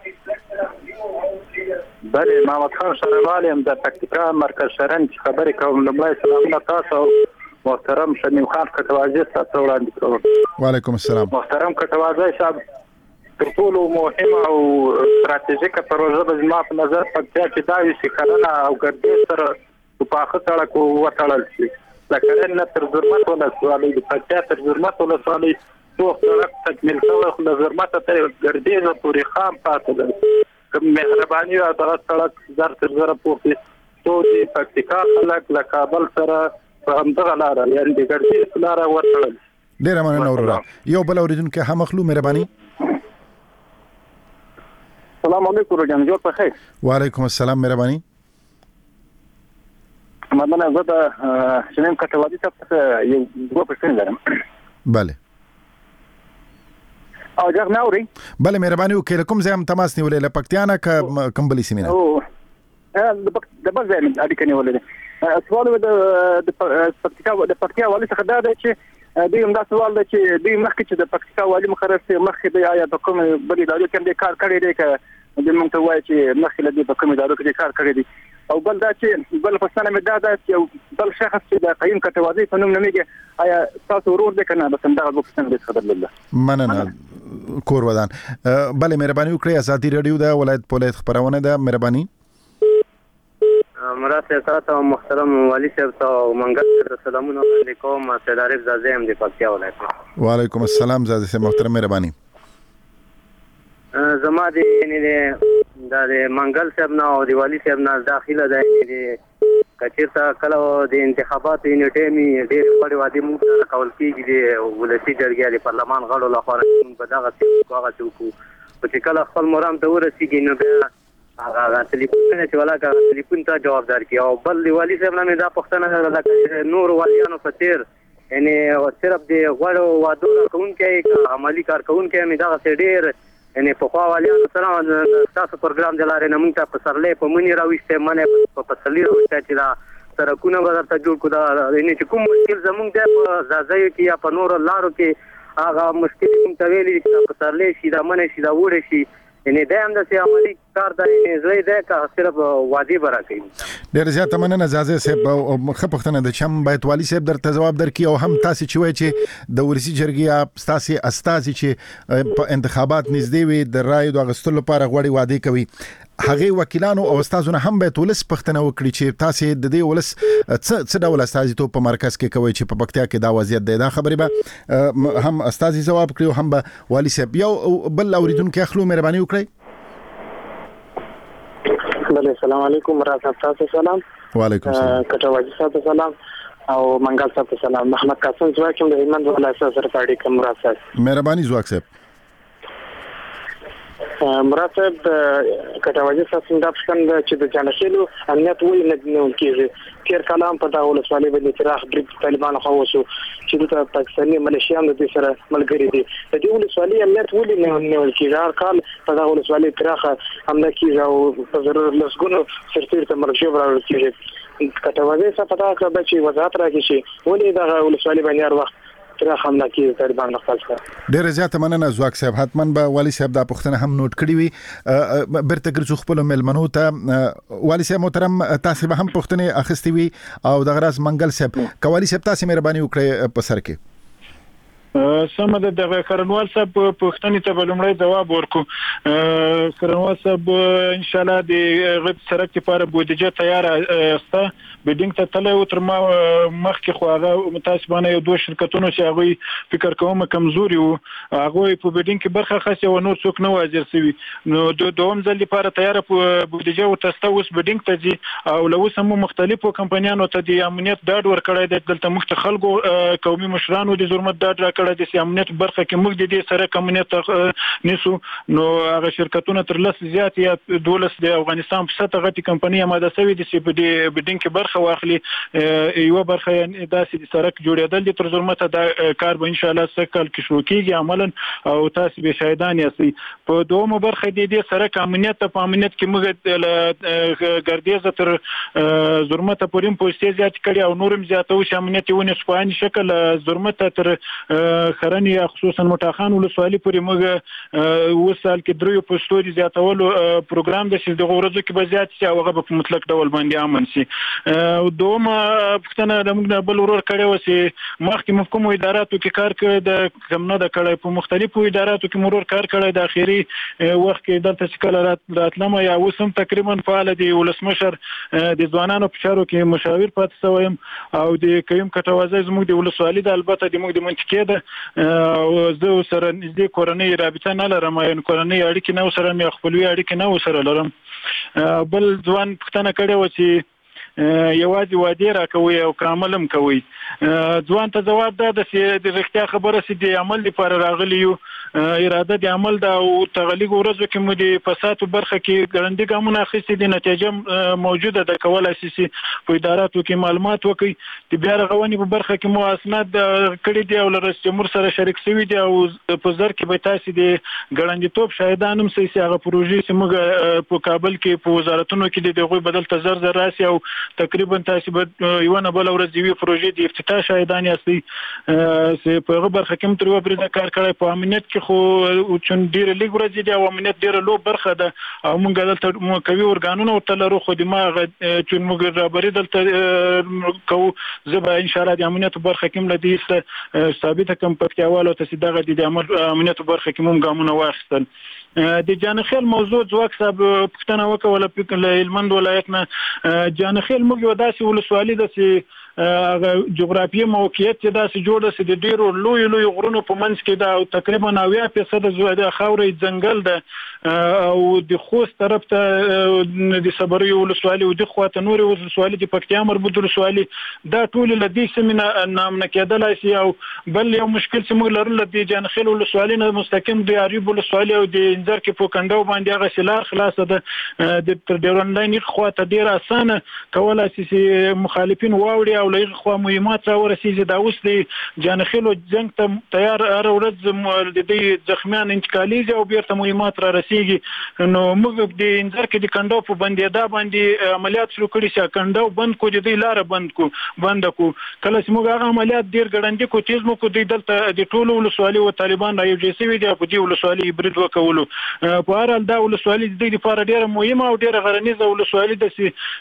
بله محمد خان شروالی هم د پکتیکا مرکز شرن خبرې کوم لمړی سلامونه تاسو محترم شمیم خان کټوازی صاحب ته وړاندې کوم وعلیکم السلام محترم کټوازی صاحب تر ټولو مهمه او ستراتیژیکه پروژه به زما په نظر پکتیا کې دا وي چې کرنه او ګردې سره په پاخه سړک وتړل شي د کرنې تر زرمت ولسوالۍ د پکتیا تر زرمت ولسوالۍ څو سړک تکمیل شوی خو له زرمته تر ګردې پورې خام پاتې دی که مهرباني او دغه سړک زر تر زره پورې څو د پکتیکا خلک له کابل سره په همدغه لاره یعنې د ګردې لاره وتړل ډېره مننه وروره یو بل اورېدونکی هم اخلو مهرباني السلام علیکم رجان جوړ په خیر وعلیکم السلام مهرباني مننه زه د شمیم کټوازی صاحب څخه یو دوه پوښتنې لرم بله او ځکه نه اوري بله مهرباني وکړئ کوم ځای هم تماس نیولې له پکتیا نه که کوم بلې سیمې نه او د بل ځای اړیکه نیولې ده سوال د پکتیا د پکتیا والي څخه دا دی چې دوی هم دا سوال دی چې دوی مخکې چې د پکتیا والي مقرر شي مخکې د آیا د کوم بلې ادارې کې کار کړی دی که د موږ ته وایي چې مخکې له دې په کوم ادارو کې کار کړی دی او بل دا چې بل پښتنه مې دا ده چې بل شخص چې د قیم کټوازی په نوم نومېږي آیا تاسو ورور دی که نه بس همدغه دوه پوښتنې دې څخه درلوده. مننه کور ودان. بلې مهرباني وکړئ ازادي راډیو د ولایت په ولایت خپرونه ده. مهرباني مراد صاحب تاسو محترم والی صاحب ته منګل سره سلامونه علیکم. سید عارف زازی هم د پکتیا ولایت. وعلیکم السلام زازی صاحب محترم مهرباني. زما د نه د منګل صاحب نه او د والی صاحب نه داخله ده د کچیرته کله د انتخاباتو یونټ می ډېر په وادي مو کول کیږي د ولسی جرګې د پارلمان غړو لخوا په دغه څه هغه څوک چې کله خپل مرام ته ورسیږي نو بیا هغه ټلیفون چې ولا کا ټلیفون ته جوابدار کی او بل دی والی صاحب نه دا پښتنه ده نور والیانو په تیر یعنی صرف د غړو وادو کوونکې عملی کارکونکې می دا ډېر یعنی په خوا والیانو سره تاسو پروګرام د لارې نه موږ ته په سرلې په مونږ راوښته منه په پسلی راوښته چې دا سرکونه ورته جوړ کړه یعنی چې کوم مشکل زموږ د زازای کې یا په نور لارو کې هغه مشکل کوم تویلی چې په سرلې شي دا منه شي دا وړه شي یعنی دا هم د عملی کار د زوی د کا صرف وادي برا کوي. ډېر زیات مننه زازه صاحب او مخه پښتنه د چم بیت والی صاحب درته جواب درکې او هم تاسو چې وای چې د ولسی جرګې تاسو استازي چې په انتخابات نږدې وي د رای د غستلو لپاره غوړي وادي کوي هغه وکیلانو او استادونه هم به ولس پښتنه وکړي چې تاسو د دې ولس څه څه ډول استازي ته په مرکز کې کوي چې په پکتیا کې دا وضعیت دی دا خبرې به هم استازي جواب کړي او هم به والی صاحب یو بل اوریدونکو اخلو مهرباني وکړئ. بله السلام علیکم مراد صاحب تاسو سلام. وعلیکم السلام. کټواجی صاحب سلام او منګل صاحب سلام. محمد قاسم زواک د هلمند ولایت سره تاړي کوم مراد صاحب. مهرباني زواک صاحب. مراد صاحب کټواجی صاحب څنګه پښتون چې د جانشینو امنیت ولې نه نیول کیږي تیر کلام په دغه ولسوالۍ باندې تراخ بریک طالبان خو وسو چې د پاکستاني ملیشیانو د سره ملګری دي د دې ولسوالۍ امنیت ولې نه نیول کیږي هر کال په دغه ولسوالۍ تراخ حمله کیږي او په ضرور لسګونو سرتیر ته مرشد راوړل کیږي کټواجی صاحب په دغه کې چې وضاحت راکړي چې ولې دغه ولسوالۍ باندې هر وخت تر حمله کې طالبان خپل کړ. ډېر زیات مننه زواک صاحب حتمن به والی صاحب دا پښتنه هم نوٹ کړی وي برته ګرځو خپل ملمنو ته والی صاحب محترم تاسو به هم پښتنه اخستي وي او د غراس منګل صاحب کوالي صاحب تاسو مهرباني وکړئ په سر کې. سم ده د کرنوال صاحب پښتني ته بلمړی جواب ورکو. کرنوال صاحب ان شاء الله د غد سرک لپاره بودجه تیار است بډینګ ته تل او تر ما مخکې خو هغه متاسفانه یو دوه شرکتونو چې هغه فکر کوم کمزوري وو هغه په بډینګ کې برخه خاصه و نور څوک نه واجر سوي نو د دوم ځل لپاره تیار بودجه او تستوس بډینګ ته دي او له اوس هم مختلفو کمپنیانو ته د امنیت ډاډ ورکړی دی دلته مخ خلکو قومي مشرانو د ضرورت ډاډ راکړی دی چې امنیت برخه کې موږ د دې سره کمنیت نیسو نو هغه شرکتونه تر لس زیات یا دولس د افغانستان په سطح غټي کمپنی آماده شوی دي چې په دې بډینګ کې برخه واخلي یو برخه داسې سرک جوړېدل دي تر ضرورت دا کار به ان شاء الله سکل کې شروع کیږي عملاً او تاسو به شاهدان یاستئ په دومره برخه د دې سرک امنیت په امنیت کې موږ ګردیزه تر ضرورت پورې پوسټي زیات کړي او نورم زیاتو چې امنیت ونه سپاین شکل ضرورت تر خرنی خصوصا متخان ولسوالي پورې موږ وسال کې درو پوسټوري زیاتولو پروګرام د شې د غوړځو کې به زیات شي او هغه په مطلق ډول باندې امن شي. او دوم پښتنه د موږ بل ورور کړي و چې مخکې محکوم اداراتو کې کار کړی د کم نه د کړی په مختلفو اداراتو کې مرور کار کړی د اخیری وخت کې دلته شکل راتلم یا وسم تقریبا فعال دي ولسمشر د ځوانانو په چارو کې مشاور پاتې شوم او د قیم کټوازی زموږ د ولسوالۍ د البته د موږ د منطقې ده او زه سره نږدې کورنۍ رابطه نه لرم یعنی کورنۍ اړیکې نه سره مې خپلوي اړیکې نه سره لرم. بل ځوان پښتنه کړي و چې یوازې وادي راکوي او کاملم کوي ځوان ته جواب ده چې د رښتیا خبره سي د عمل لپاره راغلی یو اراده د عمل دا او تغلیق ورځو کې مو د فساد برخه کې ګړندې ګامونه اخیستي دي نتیجه موجوده ده کول اساسي په اداراتو کې معلومات وکي د بیا رغونې په برخه کې مو اسناد کړي دي او لرس جمهور سره شریک شوی دي او په زر کې به تاسو د ګړندې توپ شاهدانم سي هغه پروژې چې موږ په کابل کې په وزارتونو کې د دغه بدل تزر زر راسي او تقریبا تاسو به یو نه بل ورځ دی پروژې د افتتاح شاهدان یاستئ چې په هغه برخه کې تر وبرز کار کړی په امنیت کې خو چون ډیر لږ ورځې دی او امنیت ډیر لو برخه ده او موږ دلته کوي ورګانونه ورته لرو خو د ما چون موږ رابري دلته کو زبا ان شاء الله د امنیت برخه کې ملدي ثابته کوم پکتیاوالو ته دغه د امنیت برخه کې موږ ګامونه واخیستل د جانخیل موضوع ځواک صاحب پښتنه وکوله په هلمند ولایت نه جانخیل موږ یو داسې ولسوالي ده چې جغرافیه موقعیت چې داسې جوړ ده چې د ډیرو لوی لوی غرونو په منځ کې ده او تقریبا اویا فیصد د خاورې ځنګل ده او د خوست طرف ته د صبري ولسوالي او د خواته نور ولسوالي د پکتیا مربوط ولسوالي دا ټول لدی سیمه نام نه کېدلای شي او بل یو مشکل چې موږ لرل د جانخیل ولسوالي نه مستقیم د اریوب ولسوالي او د انځر کې په کندو باندې هغه سلار خلاصه ده د تر ډیرون لاین خواته ډیر اسانه کولای شي چې مخالفین واوړي او لږ خو مهمات را ورسیږي دا اوس د جانخیل جنگ ته تیار هر ورځ د دې زخمیان انتقالیږي او بیرته مهمات را رسیږي نو موږ د انځر کې د کندو په بندیدا باندې عملیات شروع کړي چې کندو بند کو د دې لار بند کو بند کو کله چې موږ هغه عملیات ډیر ګړندې کو تیز مو کو د دلته د ټولو ولسوالي او طالبان را یو جسي وي د په دې ولسوالي برید وکولو په هر حال دا ولسوالي د دې لپاره ډیره مهمه او ډیره غرنیزه ولسوالي ده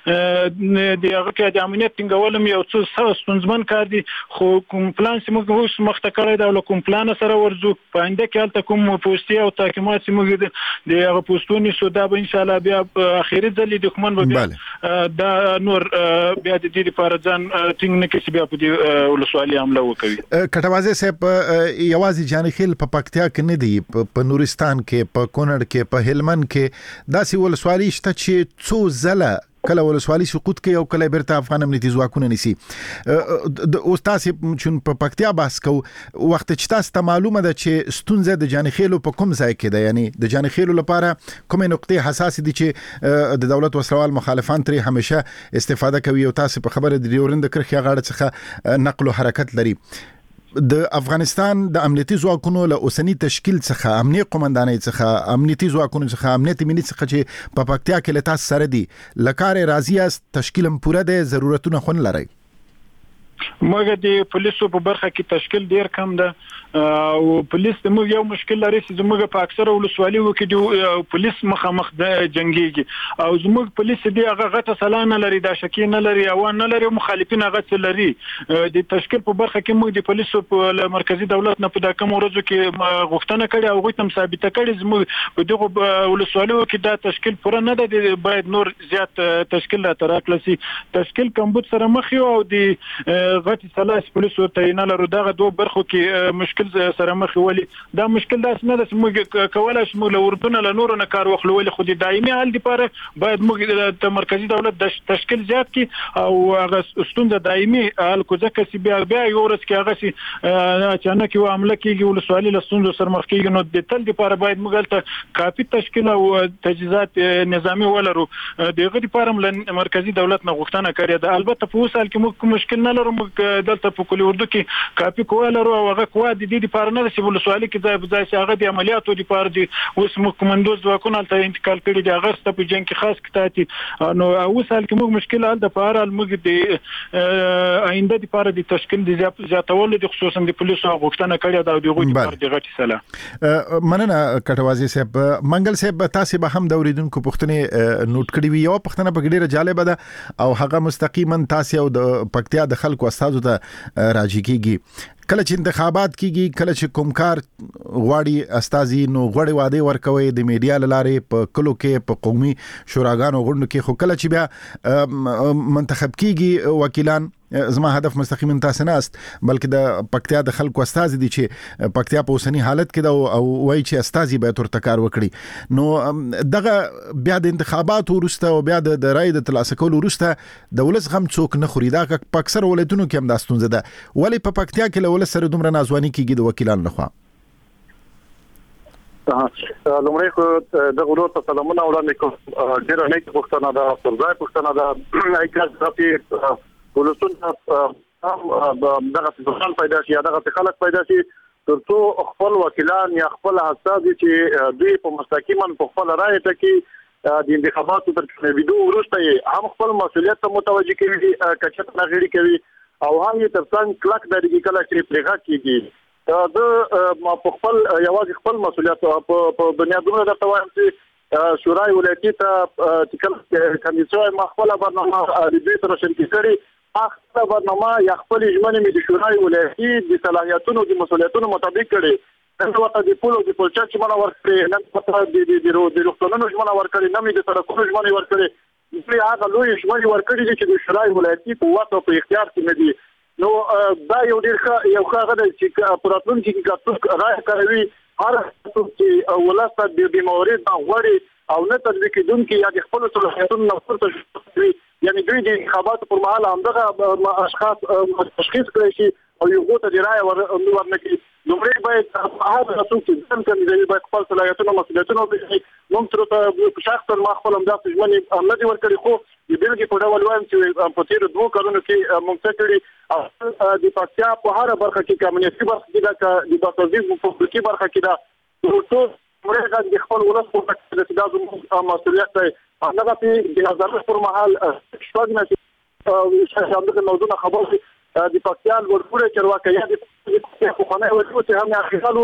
چې د هغه کې د امنیت ټینګول یو څه ستونزمن کار دي خو کوم پلان چې موږ اوس مخته کړی دا له کوم پلان سره ورځو په آینده کې هلته کوم پوسټي او تحکیمات چې موږ د هغه پوسټونو سودا به ان شاء الله بیا اخیری ځل دښمن به بیا دا نور بیا د دې لپاره ځان ټینګ نه کړي بیا په دې ولسوالي حمله وکړي. کټوازه صاحب یوازې جانخیل په پکتیا کې نه دی په نورستان کې په کونړ کې په هلمند کې داسې ولسوالي شته چې څو ځله کله ولسوالي سقوط کوي او کله بیرته افغان امنیتي ځواکونه نیسي. اوس تاسو چون په پکتیا بحث کو وخت چې تاسو ته معلومه ده چې ستونزه د جانخیلو په کوم ځای کې ده یعنی د جانخیلو لپاره کومه نقطې حساس دي چې د دولت وسلوال مخالفان ترې همیشه استفاده کوي او تاسو په خبره د ډیورند کرخي غاړه څخه نقل او حرکت لري د افغانستان د امنیتي ځواکونو له اوسنی تشکیل څخه امنیتي قومندانۍ څخه امنیتي ځواکونو څخه امنیتي ملي څخه چې په پکتیا کې لته سره دي لکاره راضی است تشکیلم پوره ده ضرورتونه خون لري موږ د پولیسو په برخه کې تشکیل ډیر کم ده او پولیس موږ یو مشکل لري چې موږ په اکثره ولسوالیو کې د پولیس مخامخ د جنگيږي او زموږ پولیس دی هغه غته سلانه لري دا شکی نه لري او نه لري مخالفین هغه لري د تشکیل په برخه کې موږ د پولیسو په مرکزی دولت نه په د کوم ورځو کې غوښتنه کړې او غوښتم ثابته کړې زموږ په دغه ولسوالیو کې دا تشکیل پوره نه ده باید نور زیات تشکیل را تراکلسي تشکیل کمبود سره مخ یو او د غټي سلاس پولیسو ته نه لرو دغه دوه برخو کې مشکل سره مخ ولي دا مشکل داس نه د موږ کولای شو له اردن له نور نه کار وخلو ولي خو د دایمي حل لپاره باید موږ د مرکزی دولت د تشکیل زیات کی او هغه ستونزه دایمي حل کو ځکه چې بیا بیا یو ورځ کې هغه سي اچانک یو عمله کیږي ولسوالي له ستونزو سره مخ کیږي نو د تل لپاره باید موږ ته کافي تشکیل او تجهیزات نظامی ولرو دغه لپاره مرکزی دولت نه غوښتنه کړې ده البته په وسال کې موږ مشکل نه لرو دلته په کلی اردو کې کافي کوالر او هغه قوا د دې لپاره نه چې ولسوالي کې ځای ځای چې هغه د عملیاتو لپاره دي اوس موږ کمانډوز ځواکونه ته انتقال کړي دي هغه ست په جنگ کې خاص کتاتي نو اوسال کې موږ مشکل حل د لپاره موږ د آینده لپاره د تشکیل د زیاتولو د خصوصا د پولیسو غوښتنه کړې ده او دغه لپاره د غټي سلا مننه کټوازي صاحب منګل صاحب تاسو به هم د اوریدونکو پښتنې نوٹ کړی وی یو پښتنه په ډیره جالب ده او هغه مستقیما تاسو او د پکتیا د خلکو استادو ته راځي کیږي کله چې انتخابات کیږي کله چې کومکار غواړي استازي نو غوړي واده ورکوي د میډیا لاره په کلو کې په قومي شوراګانو غونډو کې خو کله چې بیا منتخب کیږي وکیلان زما هدف مستقیما تاسو نه است بلکې د پکتیا د خلکو استازي دي چې پکتیا په اوسنی حالت کې او وایي چې استازي به تر تکار وکړي نو دغه بیا د انتخابات ورسته او بیا د رای د ترلاسه کولو ورسته د ولس غم څوک نه خوري دا په اکثر ولایتونو کې هم دا ستونزه ده ولی په پکتیا کې له ولس سره دومره نازواني کیږي د وکیلانو لخوا لومړی خو د غوړو ته سلامونه وړاندې کوم ډیر نه پښتنه ده پرځای پښتنه ده ایکاز راځي ولستون هم دغه ځان پیدا شي دغه خلک پیدا شي ترڅو خپل وکیلان یا خپل حساب چې دوی په مستقیما په خپل رائے ته کې د انتخاباتو تر ویډیو وروسته هم خپل مسولیت ته متوجه کوي کچته نغړي کوي او هم یې ترڅنګ کلک درګي کله چې پرېغه کیږي د په خپل یوازې خپل مسولیت په بنیادونو د توایم چې شورای ولایتي ته چې کله کمیسیون مخبله برنامه د دوی سره شریک کړي اخته برنامه یا خپل ژمنې مې د شورای ولایتي د صلاحیتونو د مسولیتونو مطابق کړي نن وخت د پولو د پولچا چې مونږ ورکړي نن وخت د د د روغتونونو ژمنه ورکړي نن د سړکونو ژمنه ورکړي دوی هغه لوی ژمنه ورکړي چې د شورای ولایتي په واسطه په اختیار کې نه دي نو دا یو ډیر ښه یو ښه غږ چې پراتون کې کاتو راي کوي هر څوک چې ولاسته د بیمارۍ د غوړي او نه تطبیق دونکو یا د خپل صلاحیتونو نه پورته شي یعنی دوی د انتخاباتو پر مهال همدغه اشخاص تشخیص کړي شي او یو غوته دی راي ورنکي لومړی باید هغه څوک چې ځان کوي باید خپل صلاحیتونو مسؤلیتونو به موږ تر ته شخصا ما خپل همداسې ژمنې نه دي ورکړي خو د بیلګې په ډول وایم چې په تیر دوه کلونو کې موږ څه کړي او د پکتیا په هر برخه کې کمیونټي برخه کې دا د باسوزي په پولیټي برخه کې دا ټول مرګ د خپل ولس په پکتیا د تاسو مسؤلیت دی هغه په د نظر پر مهال شپږ نه چې هغه موضوع خبرې د پاکستان ورپورې چرواکه یا د خونه ورته چې هم اخیرالو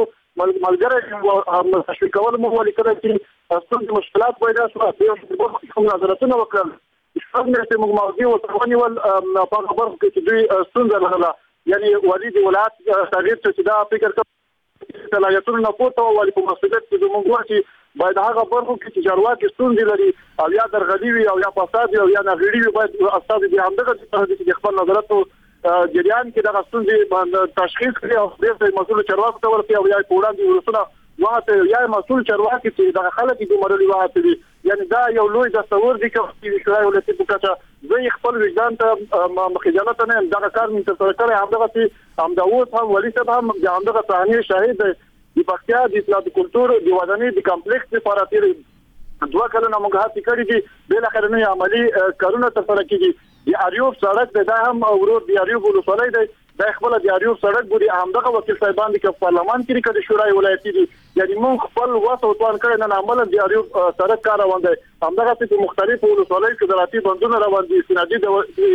ملګری هم تشویق کول مو ولې کړی چې ستاسو مشکلات پیدا شوه د کوم نظراتونه وکړل څنګه چې موږ موضوع وترونی ول په خبر کې چې دوی ستونزه لرله یعنی ولید ولایت تغییر چې دا فکر کوي صلاحیتونه نه پوتو ولې په مسؤلیت کې موږ وایي باید هغه برخو کې چې چارواکي ستونزې لري او یا درغلي وي او یا فساد او یا نغړي وي باید استاد دې همدغه چې خپل نظراتو جریان کې د غستونځي تشخیص کړي او د مسؤل چارواکو ته ورته او یا پوډان دي ورسره واته یا مسؤل چارواکي چې د خلک د مرلي واته دي یعنی دا یو لوی د تصور دي چې شورای ولایتي په کچه زه خپل وجدان ته مخجالت نه دا کار من تر سره همدغه چې همداوت هم ولي صاحب هم همدغه صحنه شاهد د پکتیا د اسلام کلچر د ودانۍ د کمپلیکس لپاره تیر دوه کلونه موږ هڅه کړې دي بل اخر نه عملی کارونه تر سره کیږي د اریوب سړک د هم ورور د اریوب ولسوالۍ دی د خپل د اریوب سړک بوري همدغه وکیل صاحبان د پارلمان کې کړي شورای ولایتي دي یعنی موږ خپل واسو توان کړی نه عمل د اریوب سړک کار روان دی همدغه په مختلفو ولسوالۍ کې زراعتي بندونه روان دي سنادي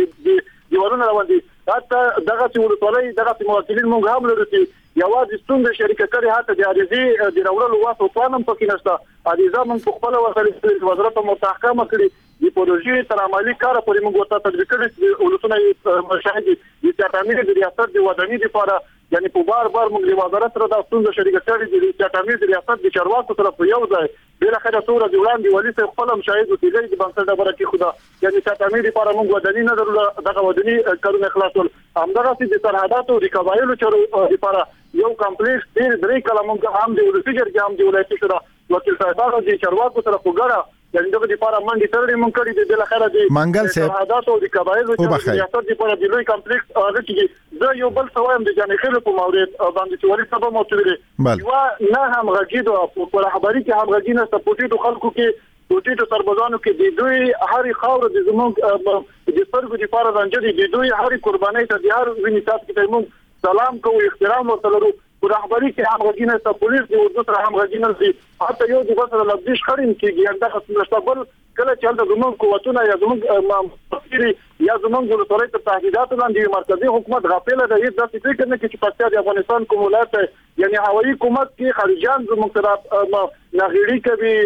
د دیوالونه روان دي حتی دغه ولسوالۍ دغه موکلین موږ هم لرو یوازې ستونزه شریکه کړي هاته د اړیزي د راوړلو واسو توانم پکې نشته اړیزه موږ په خپل وسیله وزارت متحکمه کړي د پروژې تر عملی کار پورې موږ ورته تطبیق کړي ولسونه شاهد دي چې تعمیر د ریاست د ودانۍ لپاره یعنی په بار بار موږ د وزارت سره د ستونزه شریکه کړي دي چې تعمیر د ریاست د چارواکو طرف یو ځای بل خدای تور د وړاندې ولي څخه خپل هم شاهد دي چې بنسټ ډبره کې خدا یعنی چې تعمیر لپاره موږ ودانۍ نه درلوده دغه ودانۍ کارونه خلاصول همدغه چې د سرحداتو د قبایلو چارو لپاره یو کمپلیکس ډیر درې کله موږ هم د ولسګر کې هم د ولایتي سره وکیل صاحبانو د چارواکو سره وګړه یعنی دغه لپاره منډي ترې مونږ کړی د بل خیره دي منګل صاحب سرحدات او د قبایلو چې ریاست لپاره د لوی کمپلیکس هغه کې زه یو بل سوایم د جانې خلکو په مورید باندې چې ولې سبا مو تللی یو نه هم غږیدو په خبري کې هم غږینه سپورټي خلکو کې پوټیټو سربازانو کې د دوی هر خاور د زموږ د سترګو لپاره رانجدي د دوی هر قرباني ته د هر ویني تاسو کې موږ سلام کوو احترام ورته په رهبری کې هم غږینه ته پولیس دی او دوسر هم غږینه دي حتی یو د بسره لبدیش خړین کېږي انده خپل بل کله چې د زموږ قوتونه یا زموږ مفکری یا زموږ د ولایت تهدیدات لاندې مرکزی حکومت غافل ده هیڅ د فکر نه کې چې پکتیا د افغانستان کوم ولایت یعنی هوایي حکومت کې خارجان زموږ سره نغړي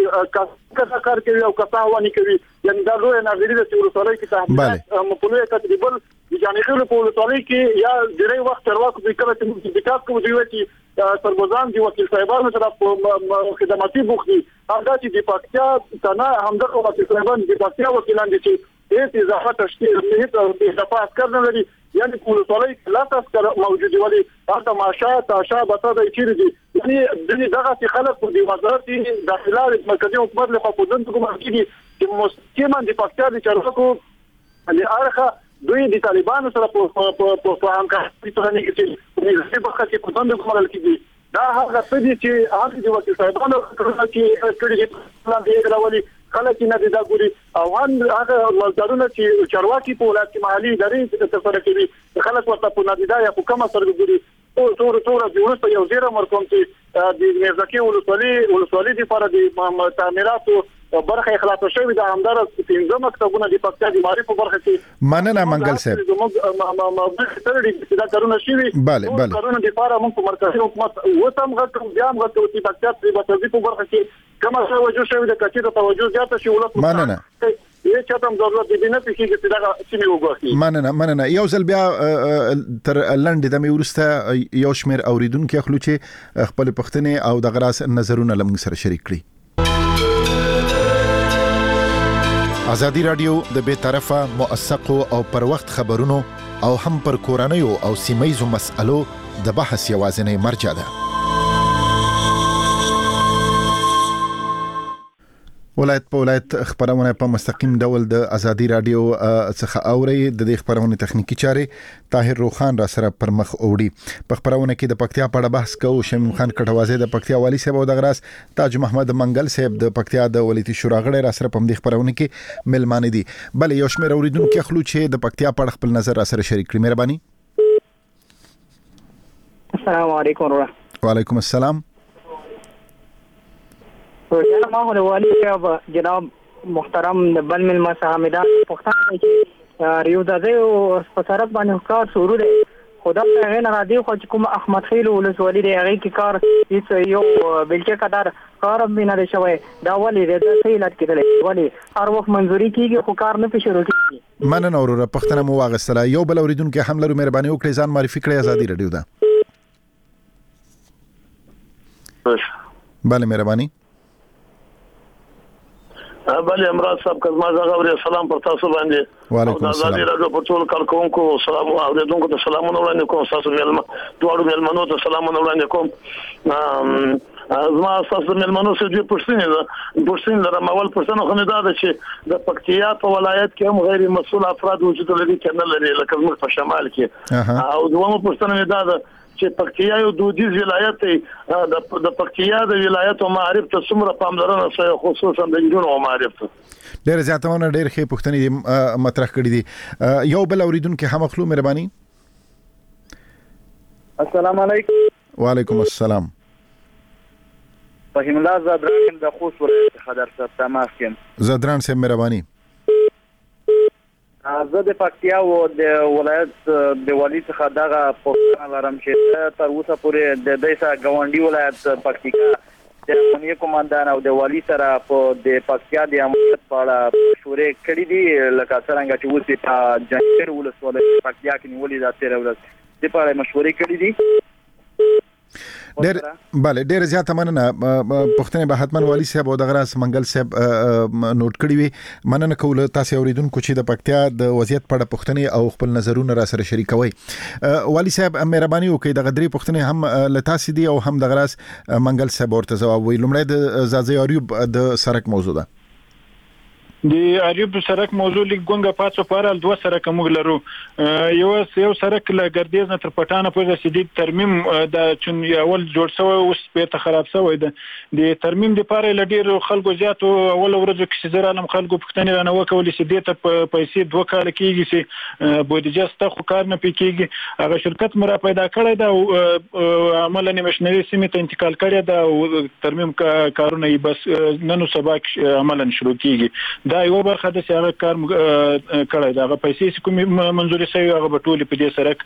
کوي کله کار کوي او کته هواني کوي یعنی دا لوی نغړي د ولایت کې تهدیدات مپلوي تقریبا یعنی خلک په ولایت کې یا ډېری وخت تر وخت د کله چې د کاپ کوي چې سربازان دي وکیل صاحبانو سره په خدماتي بوختي هغه چې د پکتیا تنه همدغه وکیل صاحبان د پکتیا وکیلان دي چې هیڅ اضافه تشکیل نه هیڅ اضافه عسكر نه لري یعنی په ټولۍ لاس عسكر موجود دي ولې هغه ماشه تاشا بتا د چیرې دي یعنی دغه خلک په وزارت داخله مرکزی حکومت له خوا د کومه کې چې مستقیما د پکتیا د چارواکو د اړخه دوی د طالبانو سره په په په همکارۍ سره نه کېږي په برخه کې په څنډه کومل کېږي دا هغه څه دي چې هغه د وکیل صاحبانو کړه چې کړي دي پلان دی راولي خلک نه دا ګوري او هغه مزدورونه چې چارواکي په ولایت کې محلي ادارې څخه سره کوي خلک ورته په نادیدا یا په کومه سره ګوري او ټول ټول د ورسته یو زیره مرکوم چې د مرزکه ولسوالۍ ولسوالۍ لپاره د تعمیرات برخه اخلاص شوی د همدار پنځه مکتبونه د پکتیا د معرفت په برخه کې مننه منګل صاحب زموږ موږ ستړي دي دا کارونه شوي bale bale کارونه د لپاره موږ په مرکزي حکومت وسم غوښتو بیا هم غوښتو چې پکتیا په وظیفو برخه کې کومه توجه شوی د کچې د توجه زیاته شي ولته مننه یې چاته ضرورت دي نه پېږي چې دا سیمه وګورئ مننه مننه یو ځل بیا تر لنډ د میورسته یو شمیر اوریدونکو خلک چې خپل پښتنې او د غراس نظرونه لمغ سره شریک کړي. ازادي رادیو د بے طرفه موثقو او پر وخت خبرونو او هم پر کورنیو او سیمایزو مسألو د بحث یوازینی مرجع ده. ولایت په ولایت خبرونه په مستقیم ډول د ازادي رادیو څخه اوري. د دې خبرونه تخنیکی چارې طاهر روخان را سره پر مخ اوړي. په خبرونه کې د پکتیا په اړه بحث کوو. شمیم خان کټوازی د پکتیا والی صاحب او د غراس تاج محمد منګل صاحب د پکتیا د ولایتي شورا غړي را سره په دې خبرونه کې ملمانه دي. بل یو شمیر اوریدونکو خلک چې د پکتیا په خپل نظر را سره شریک کړي. مهرباني. السلام علیکم. وعلیکم السلام. جناب ماحول والی صاحب جناب محترم بل مل مساهمدان پښتانه چې ریوزازي او سپارت باندې کار شروع دي خدا ته غن را دي خو چې کوم احمد خیل ولسوالي دی هغه کې کار هیڅ یو بلکې قدر کار هم نه شوی دا ولې د سیلات کېدل ولی هر وخت منځوري کیږي خو کار نه شروع کیږي. مننه اوره پښتنه مو واغستله. یو بل اوریدونکو هم لرو مهرباني وکړئ ځان معرفي کړئ. ازادي رادیو ده. بله مهرباني. بله امراض صاحب کزما زغوري سلام پر تاسو باندې وعلیکم السلام. ازادي رادیو په ټول کارکونکو سلام اوریدونکو ته سلامونه وړاندې کوم. تاسو ملما دوړو ملمنو ته سلامونه وړاندې کوم. زما تاسو ملمنو سره د پښتنې د پښتنې لپاره مول پښتنو خو نه دا چې د پکتیا په ولایت کې هم غیر مسؤل افراد وجود لري کنه لري لکه موږ په شمال کې او دومره پښتنه دا ده چې پکتیا یو دودیز ولایت دی. د پکتیا د ولایت او معارف ته څومره پاملرنه شوی خصوصا د جنونو معارف ته ډېر زیاتونه ډېر ښه پوښتنې مطرح کړې دي. یو بل اوریدونکو هم خپل مهرباني. السلام علیکم. وعلیکم السلام. فهم الله زادران د خوست ولایت خدر صاحب تماس کوم. زادران صاحب مهرباني. زه د پکتیا او د ولایت د والی څخه دغه پوښتنه لرم چې تر اوسه پورې د دیسا ګاونډي ولایت پکتیکا د امنیت کمانډان او د والی سره په د پکتیا د امنیت په اړه مشورې کړې دي لکه څنګه چې اوس په جنګر ولسوالۍ پکتیا کې نیولې ده تیر ورځ د په اړه مشورې کړې دي. ډېر bale ډېر زیاته مننه. پښتنې به حتمن والی صاحب او د غراس منګل صاحب نوٹ کړی وي. مننه کوله تاسو اوریدونکو چې د پکتیا د وضعیت په اړه پښتنې او خپل نظرونه را سره شریکوي. والی صاحب مهرباني وکړئ د غدري پښتنې هم لتاسي دي او هم د غراس منګل صاحب ورته جواب وي. لومړی د زازي اریوب د سرک موضوع ده. د اریوب سرک موضوع لیک ګونګه پاتو پارل دوه سرک موږ لرو. یو یو سرک له ګردیز نه تر پټانه پورې رسیدي ترمیم د چون اول جوړ شوی اوس په خراب شوی ده. د ترمیم لپاره لډیر خلکو زیات اول ورځو کې زر عالم خلکو پښتنې رانه وکولې چې د ته پیسې دوه کال کېږي چې بودیجه ستا خو کار نه پکېږي. هغه شرکت مرا پیدا کړی دا او عملاً مشنري سیمه ته انتقال کړی دا او ترمیم کارونه یې بس نن سبا عملاً شروع کېږي. دا یو برخه د سیاغه کار کړی دا پیسې کوم منځوري شوی هغه په ټولي په دې سرک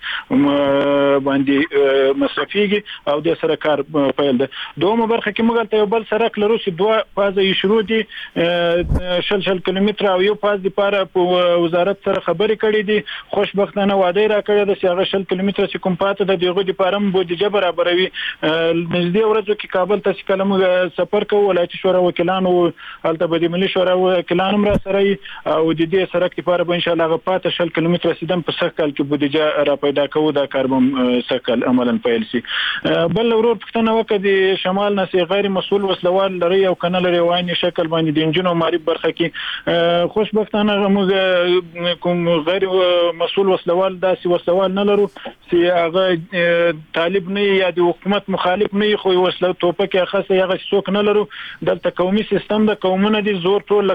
باندې مصرفيږي او د سره کار پیل ده. دومره برخه کې موږ ته یو بل سرک لرو چې دوه فازه یې شروع دي شل شل کیلومتر او یو فاز لپاره په وزارت سره خبرې کړې دي. خوشبختانه وعده را کړې ده چې هغه شل کیلومتر چې کوم پاته د دغه لپاره بودیجه برابروي. نږدې ورځو کې کابل ته کلمه سفر کوو ولایتي شورا وکیلانو الته به د ملي شورا وکیلانو را سره او د دې سرک لپاره به ان شاء الله غپاته شل کیلومتر رسیدم په سخت کال کې بودیجه را پیدا کوو دا کار به سکل عملاً پیل شي. بل ورور پښتنه وکړي شمال نه غیر مسؤل وسلوال لري او کنه لري وایي شکل باندې د انجنونو معرف برخه کې خوشبختانه موږ کوم غیر مسؤل وسلوال داسې وسلوال نه لرو چې هغه طالب نه یا د حکومت مخالف نه خو وسله توپک خاصه هغه څوک نه لرو. دلته قومي سیستم د قومونه دي زور ټول لکه قوت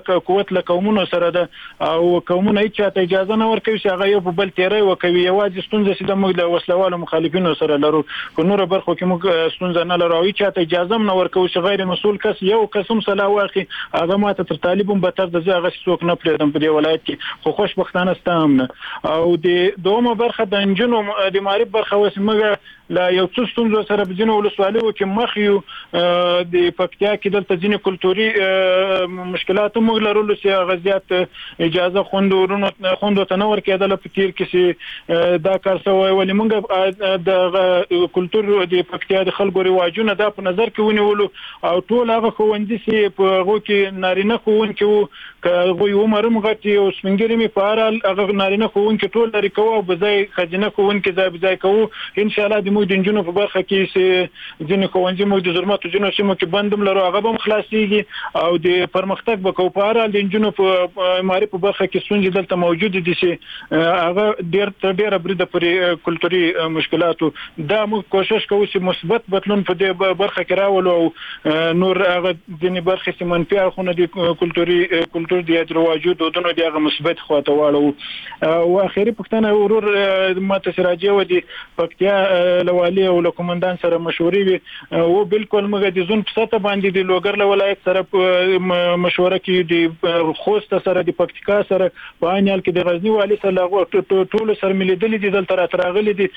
مساوات له قومونو سره ده او قومونه هیڅ چاته اجازه نه ورکوي چې هغه یو په بل تیری وکوي. یوازې ستونزه چې موږ د وسلوالو مخالفینو سره لرو، په نورو برخو کې موږ ستونزه نه لرو او هیڅ چاته اجازه هم نه ورکوي چې غیر مسؤل کس یو قسم سلاح واخلي هغه ماته تر طالب هم بتر د هغه څوک نه پرېږدم په دې ولایت کې. خو خوشبختانه ستا هم نه. او د دومره برخه د انجنونو د معرف برخه اوس موږ لا یو څه ستونزو سره په ځینو ولسوالیو کې مخ یو د پکتیا کې دلته ځینې کلتوري مشکلات موږ لرلو چې غزيات اجازه خوندورونو خوندو ته نه ورکېدل په تیر کې چې دا کار سوی ولې موږ د کلتور د پکتیا د خلکو رواجونه دا په نظر کې ونیولو او ټول هغه خوندې چې په هغه کې نارینه خوونکي وو هغوی عمر هم غټي او سپینګري مې په اړه هغه نارینه خوونکي ټول لري کوو او بځای خجنه خوونکي ځای بځای کوو. ان شاء الله د موږ د انجنونو په برخه کې چې ځینې ښوونځي موږ د ظلماتو ځینو سیمو کې بند هم لرو هغه به هم خلاصېږي او د پرمختګ به کوو. په اړه د انجنونو په معرف په برخه کې ستونزې دلته موجودې دي چې هغه ډېر تر ډېره بریده پورې کلتوري مشکلاتو دا موږ کوشش کوو چې مثبت بدلون په دې برخه کې راولو او نور هغه ځینې برخې چې منفي اړخونه دي کلتوري کلتور دي رواجو دودونه دي هغه مثبت خواته واړو. او اخري پوښتنه ورور ماته سراجي و دي پکتیا لوالي او لکومندان سره مشورې وي او بالکل موږ د زون په سطح باندې د لوګر له ولایت سره مشوره کې د خوست سره د پکتیکا سره په عین حال کې د غزنی والي سره ټول سره ملیدلې دي دلته راتراغلي دي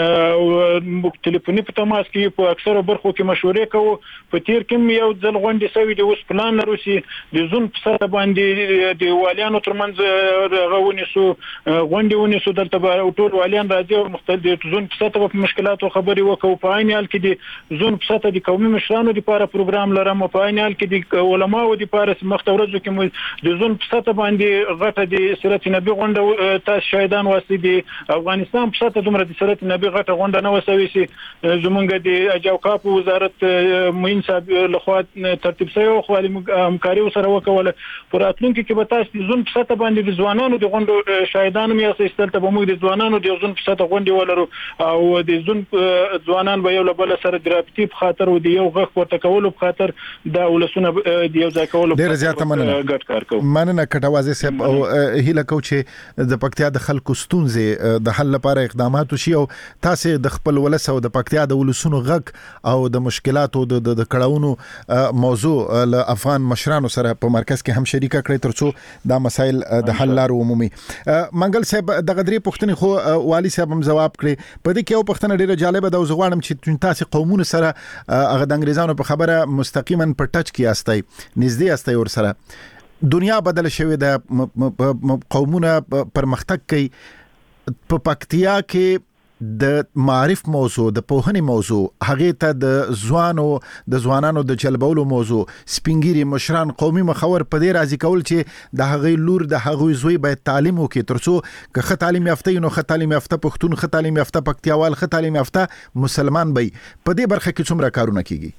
او ټلیفوني په تماس کې په اکثره برخو کې مشورې کوو. په تیر کې یو ځل غونډې سوي دي اوس پلان لرو چې د زون په سطح باندې د والیانو ترمنځ غوونی سو غونډې ونی سو دلته ټول والیان راځي او مختلف د زون په سطح په مشکلاتو خبرې وکړو. په عین حال کې د زون په سطح د قومي مشرانو لپاره پروګرام لرم او په عین حال کې د علماو لپاره مختورزو کې د زون په سطح باندې غټه د سیرت نبی غونډه تاسو شاهدان واسي د افغانستان په سطح دومره د سیرت نبی غټه غونډه نه وسوي چې زمونږ د اجاوکا په وزارت موین صاحب لخوا ترتیب شوی خو همکاري سره وکوله. پر راتلونکي کې به تاسو د زون په سطح باندې د ځوانانو د غونډو شاهدان مې اساستل ته به موږ د ځوانانو د زون په سطح غونډې ولرو او د زون ځوانان به یو له بل سره د رابطې په خاطر او د یو غږ پورته کولو په خاطر د ولسونه د یو ځای کولو ډېر زیاته مننه ګډ کار کوو. مننه کټوازي صاحب او هیله کو چې د پکتیا د خلکو ستونزې د حل لپاره اقدامات وشي او تاسو د خپل ولس او د پکتیا د ولسونو غږ او د مشکلاتو د د کړهونو موضوع له افغان مشرانو سره په مرکز کې هم شریکه کړئ ترڅو دا مسایل د حل لارو عمومي. منګل صاحب د غدري پښتنې خو والی صاحب هم جواب کړی. په دې کې یو پښتنه ډیره جالبه ده او زغوانم چې تاسو قومونو سره هغه د انګریزانو په خبره مستقیما په ټچ کې استای نږدې استای ور سره دنیا بدل شوې ده قومونه پرمختګ کوي. په پکتیا کې د معرف موضوع د پوهنې موضوع هغه ته د ځوانو د ځوانانو د چلبولو موضوع سپینګيري مشران قومي مخور په دې راضي کول چې د هغه لور د هغه زوی باید تعلیم وکړي ترڅو که خه تعلیم یافته نو خه تعلیم یافته پښتون خه تعلیم یافته پکتیاوال خه تعلیم یافته مسلمان وي. په دې برخه کې څومره کارونه کیږي؟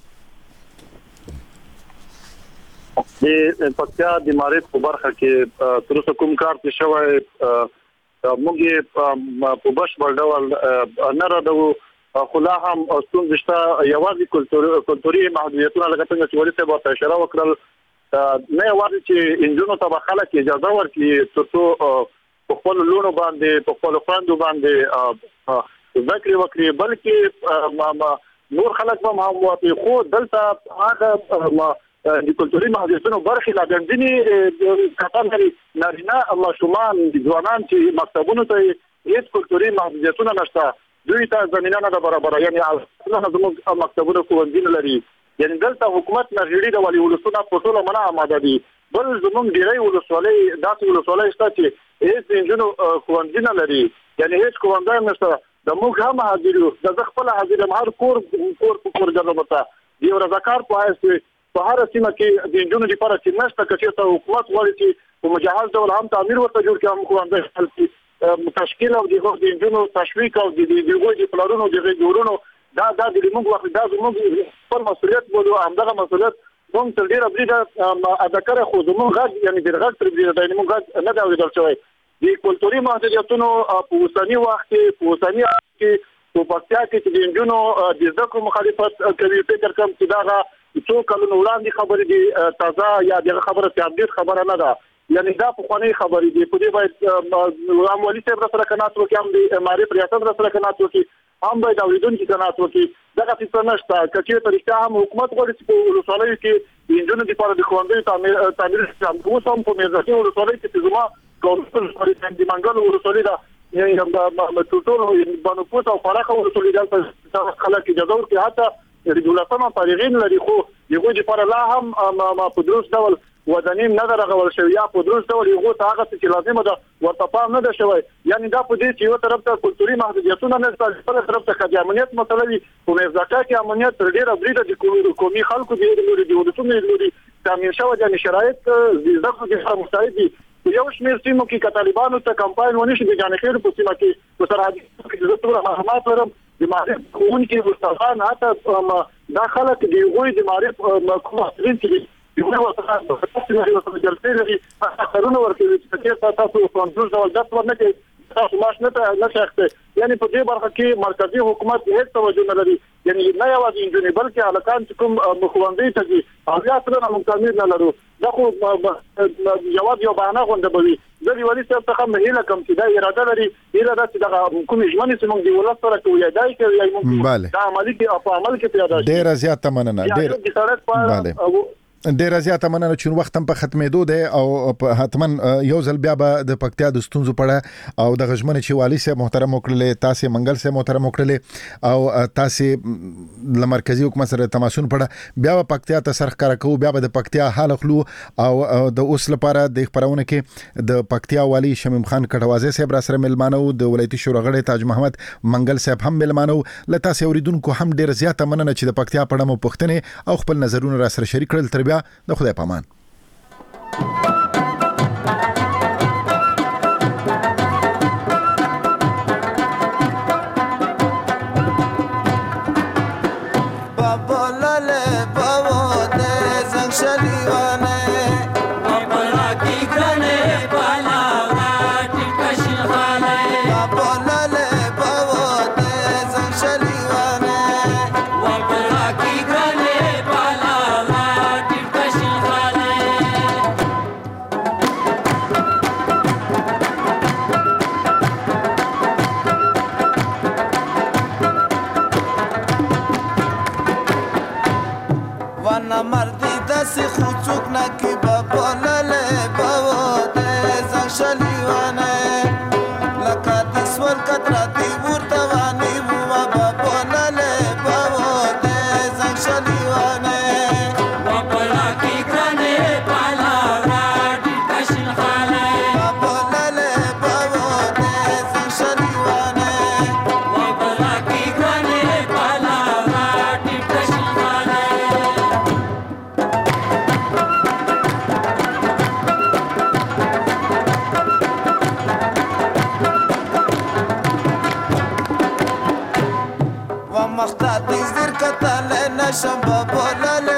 د پکتیا د معرف په برخه کې تر څو کوم کار چې شوی موږ په بشپړ ډول نه راډو خو لا هم ستونزشته یوازې کلتوري محدودیتونه لکه څنګه چې ولې څه په اشاره وکړل نه یوازې چې انجونو ته به خلک اجازه ورکړي ترڅو په خپل لونو باندې په خپل خويندو باندې ذکر وکړي بلکې نور خلک به هم واقعي خو دلته هغه د کلتوري محدودیتونو برخې لا ګڼځني کتان لري نارینه ماشومان د ځوانان چې مکتبونو ته هیڅ کلتوري محدودیتونه نشته دوی ته زمينه نه برابر یعنی اصلا زموږ مکتبونه ښوونځي لري یعنی دلته حکومت نږدې د ولي ولسونه په ټول منع آماده دي بل زموږ ډیری ولسوالۍ داسې ولسوالۍ شته چې هیڅ انجونو ښوونځي نه لري یعنی هیڅ ښوونځی نشته د موږ هم حاضر یو د خپل حاضر هر کور کور کور ګرځوته دی رضاکار په هڅه په هر سیمه کې د انجونو لپاره چې نشته کچې ته حکومت غواړي چې په مجهز ډول هم تعمیر ورته جوړ کړي هم ښوونځي خپل کې تشکیل او د انجونو تشویق او د دغه د پلانونو د جوړونو دا دا د موږ وخت دا موږ خپل مسؤلیت بولو همدغه مسؤلیت موږ تر ډیره بریده ادا کړو خو زموږ غږ یعنی د غږ تر بریده د موږ نه دا ویل شوی د کلتوري محدودیتونو په اوسنی وخت کې په اوسنی وخت کې په پکتیا کې چې د انجونو د ذکر مخالفت کوي فکر کوم چې دا څو کلونو وړاندې خبرې دي تازه یا دغه خبره ته اپډیټ خبره نه ده یعنی دا په خوني خبرې دي په دې باید عام والي صاحب سره کنات وکي هم د امارات ریاست سره کنات وکي هم باید اوریدونکو کنات وکي دغه څه نشته کچې طریقه هم حکومت غواړي چې په ولسوالۍ کې انجن د لپاره د خوندې تعمیر تعمیر څنګه هم په میرزاکي ولسوالۍ کې زما ګورنمنت ولسوالۍ د منګل ولسوالۍ دا یعنی د ټوټول باندې پوت او فراخه ولسوالۍ د خلک اجازه ورکړي حتی ریګولاتونه طریقین لري خو یو د لپاره لا هم ما په دروس ډول ودانیم نه درغول شوی یا په دروس ډول یو ته هغه چې لازمه ده ورته پام نه ده شوی یعنی دا په دې چې یو طرف ته کلتوري محدودیتونه نه ستاسو په طرف ته د امنیت مسله وي په مرزاکا کې امنیت تر ډیره بریده د قومي خلکو دی د ولایتونو لوري تامین شوی د شرایط زیاده د مساعد دي یو شمېر سیمو کې طالبانو ته کمپاین ونی شي د جانخیر په سیمه کې په سرحدي کې د ټول معلومات لرم د معرفت کوونکي مستفان حتی دا خلک دی غوي د معرفت کومه چې یو نو تاسو په یو جلسه لري اثرونه ورکوي چې تاسو په څنډو ډول د څور نه کې تاسو ماش نه نه شخته یعنی په دې برخه کې مرکزی حکومت هیڅ توجه نه لري یعنی نه یوازې انجنیر بلکې الکان چې کوم مخوندې ته دي او یا څنګه موږ تعمیر نه لرو دا خو جواب یو بهانه غونډه بوي د دې ولی څه څه مهله کم چې دا اراده لري اراده چې دا کوم ژمنې چې موږ دی ولست سره کوي دا کوي موږ دا عملي کې په عمل کې پیدا شي ډیر زیات مننه ډیر ډیر زیاته مننه چې وخت هم په ختمېدو دی او حتمن یو ځل بیا به د پکتیا د ستونزو پړه او د غژمن چې والی سه محترم وکړلې تاسو منګل سه محترم وکړلې او تاسو د مرکزی حکومت سره تماسون پړه بیا په پکتیا ته سرخ کار کوو بیا به د پکتیا حال خلو او د اوس لپاره د خبرونه کې د پکتیا والی شمیم خان کټوازه صاحب را سره ملمانو د ولایتي شورا غړي تاج محمد منګل صاحب هم ملمانو لته سه اوریدونکو هم ډیر زیاته مننه چې د پکتیا پړه مو پښتنه او خپل نظرونه را سره شریک کړل تر د خدای پامان مختار دې زر کته نه شم په بوله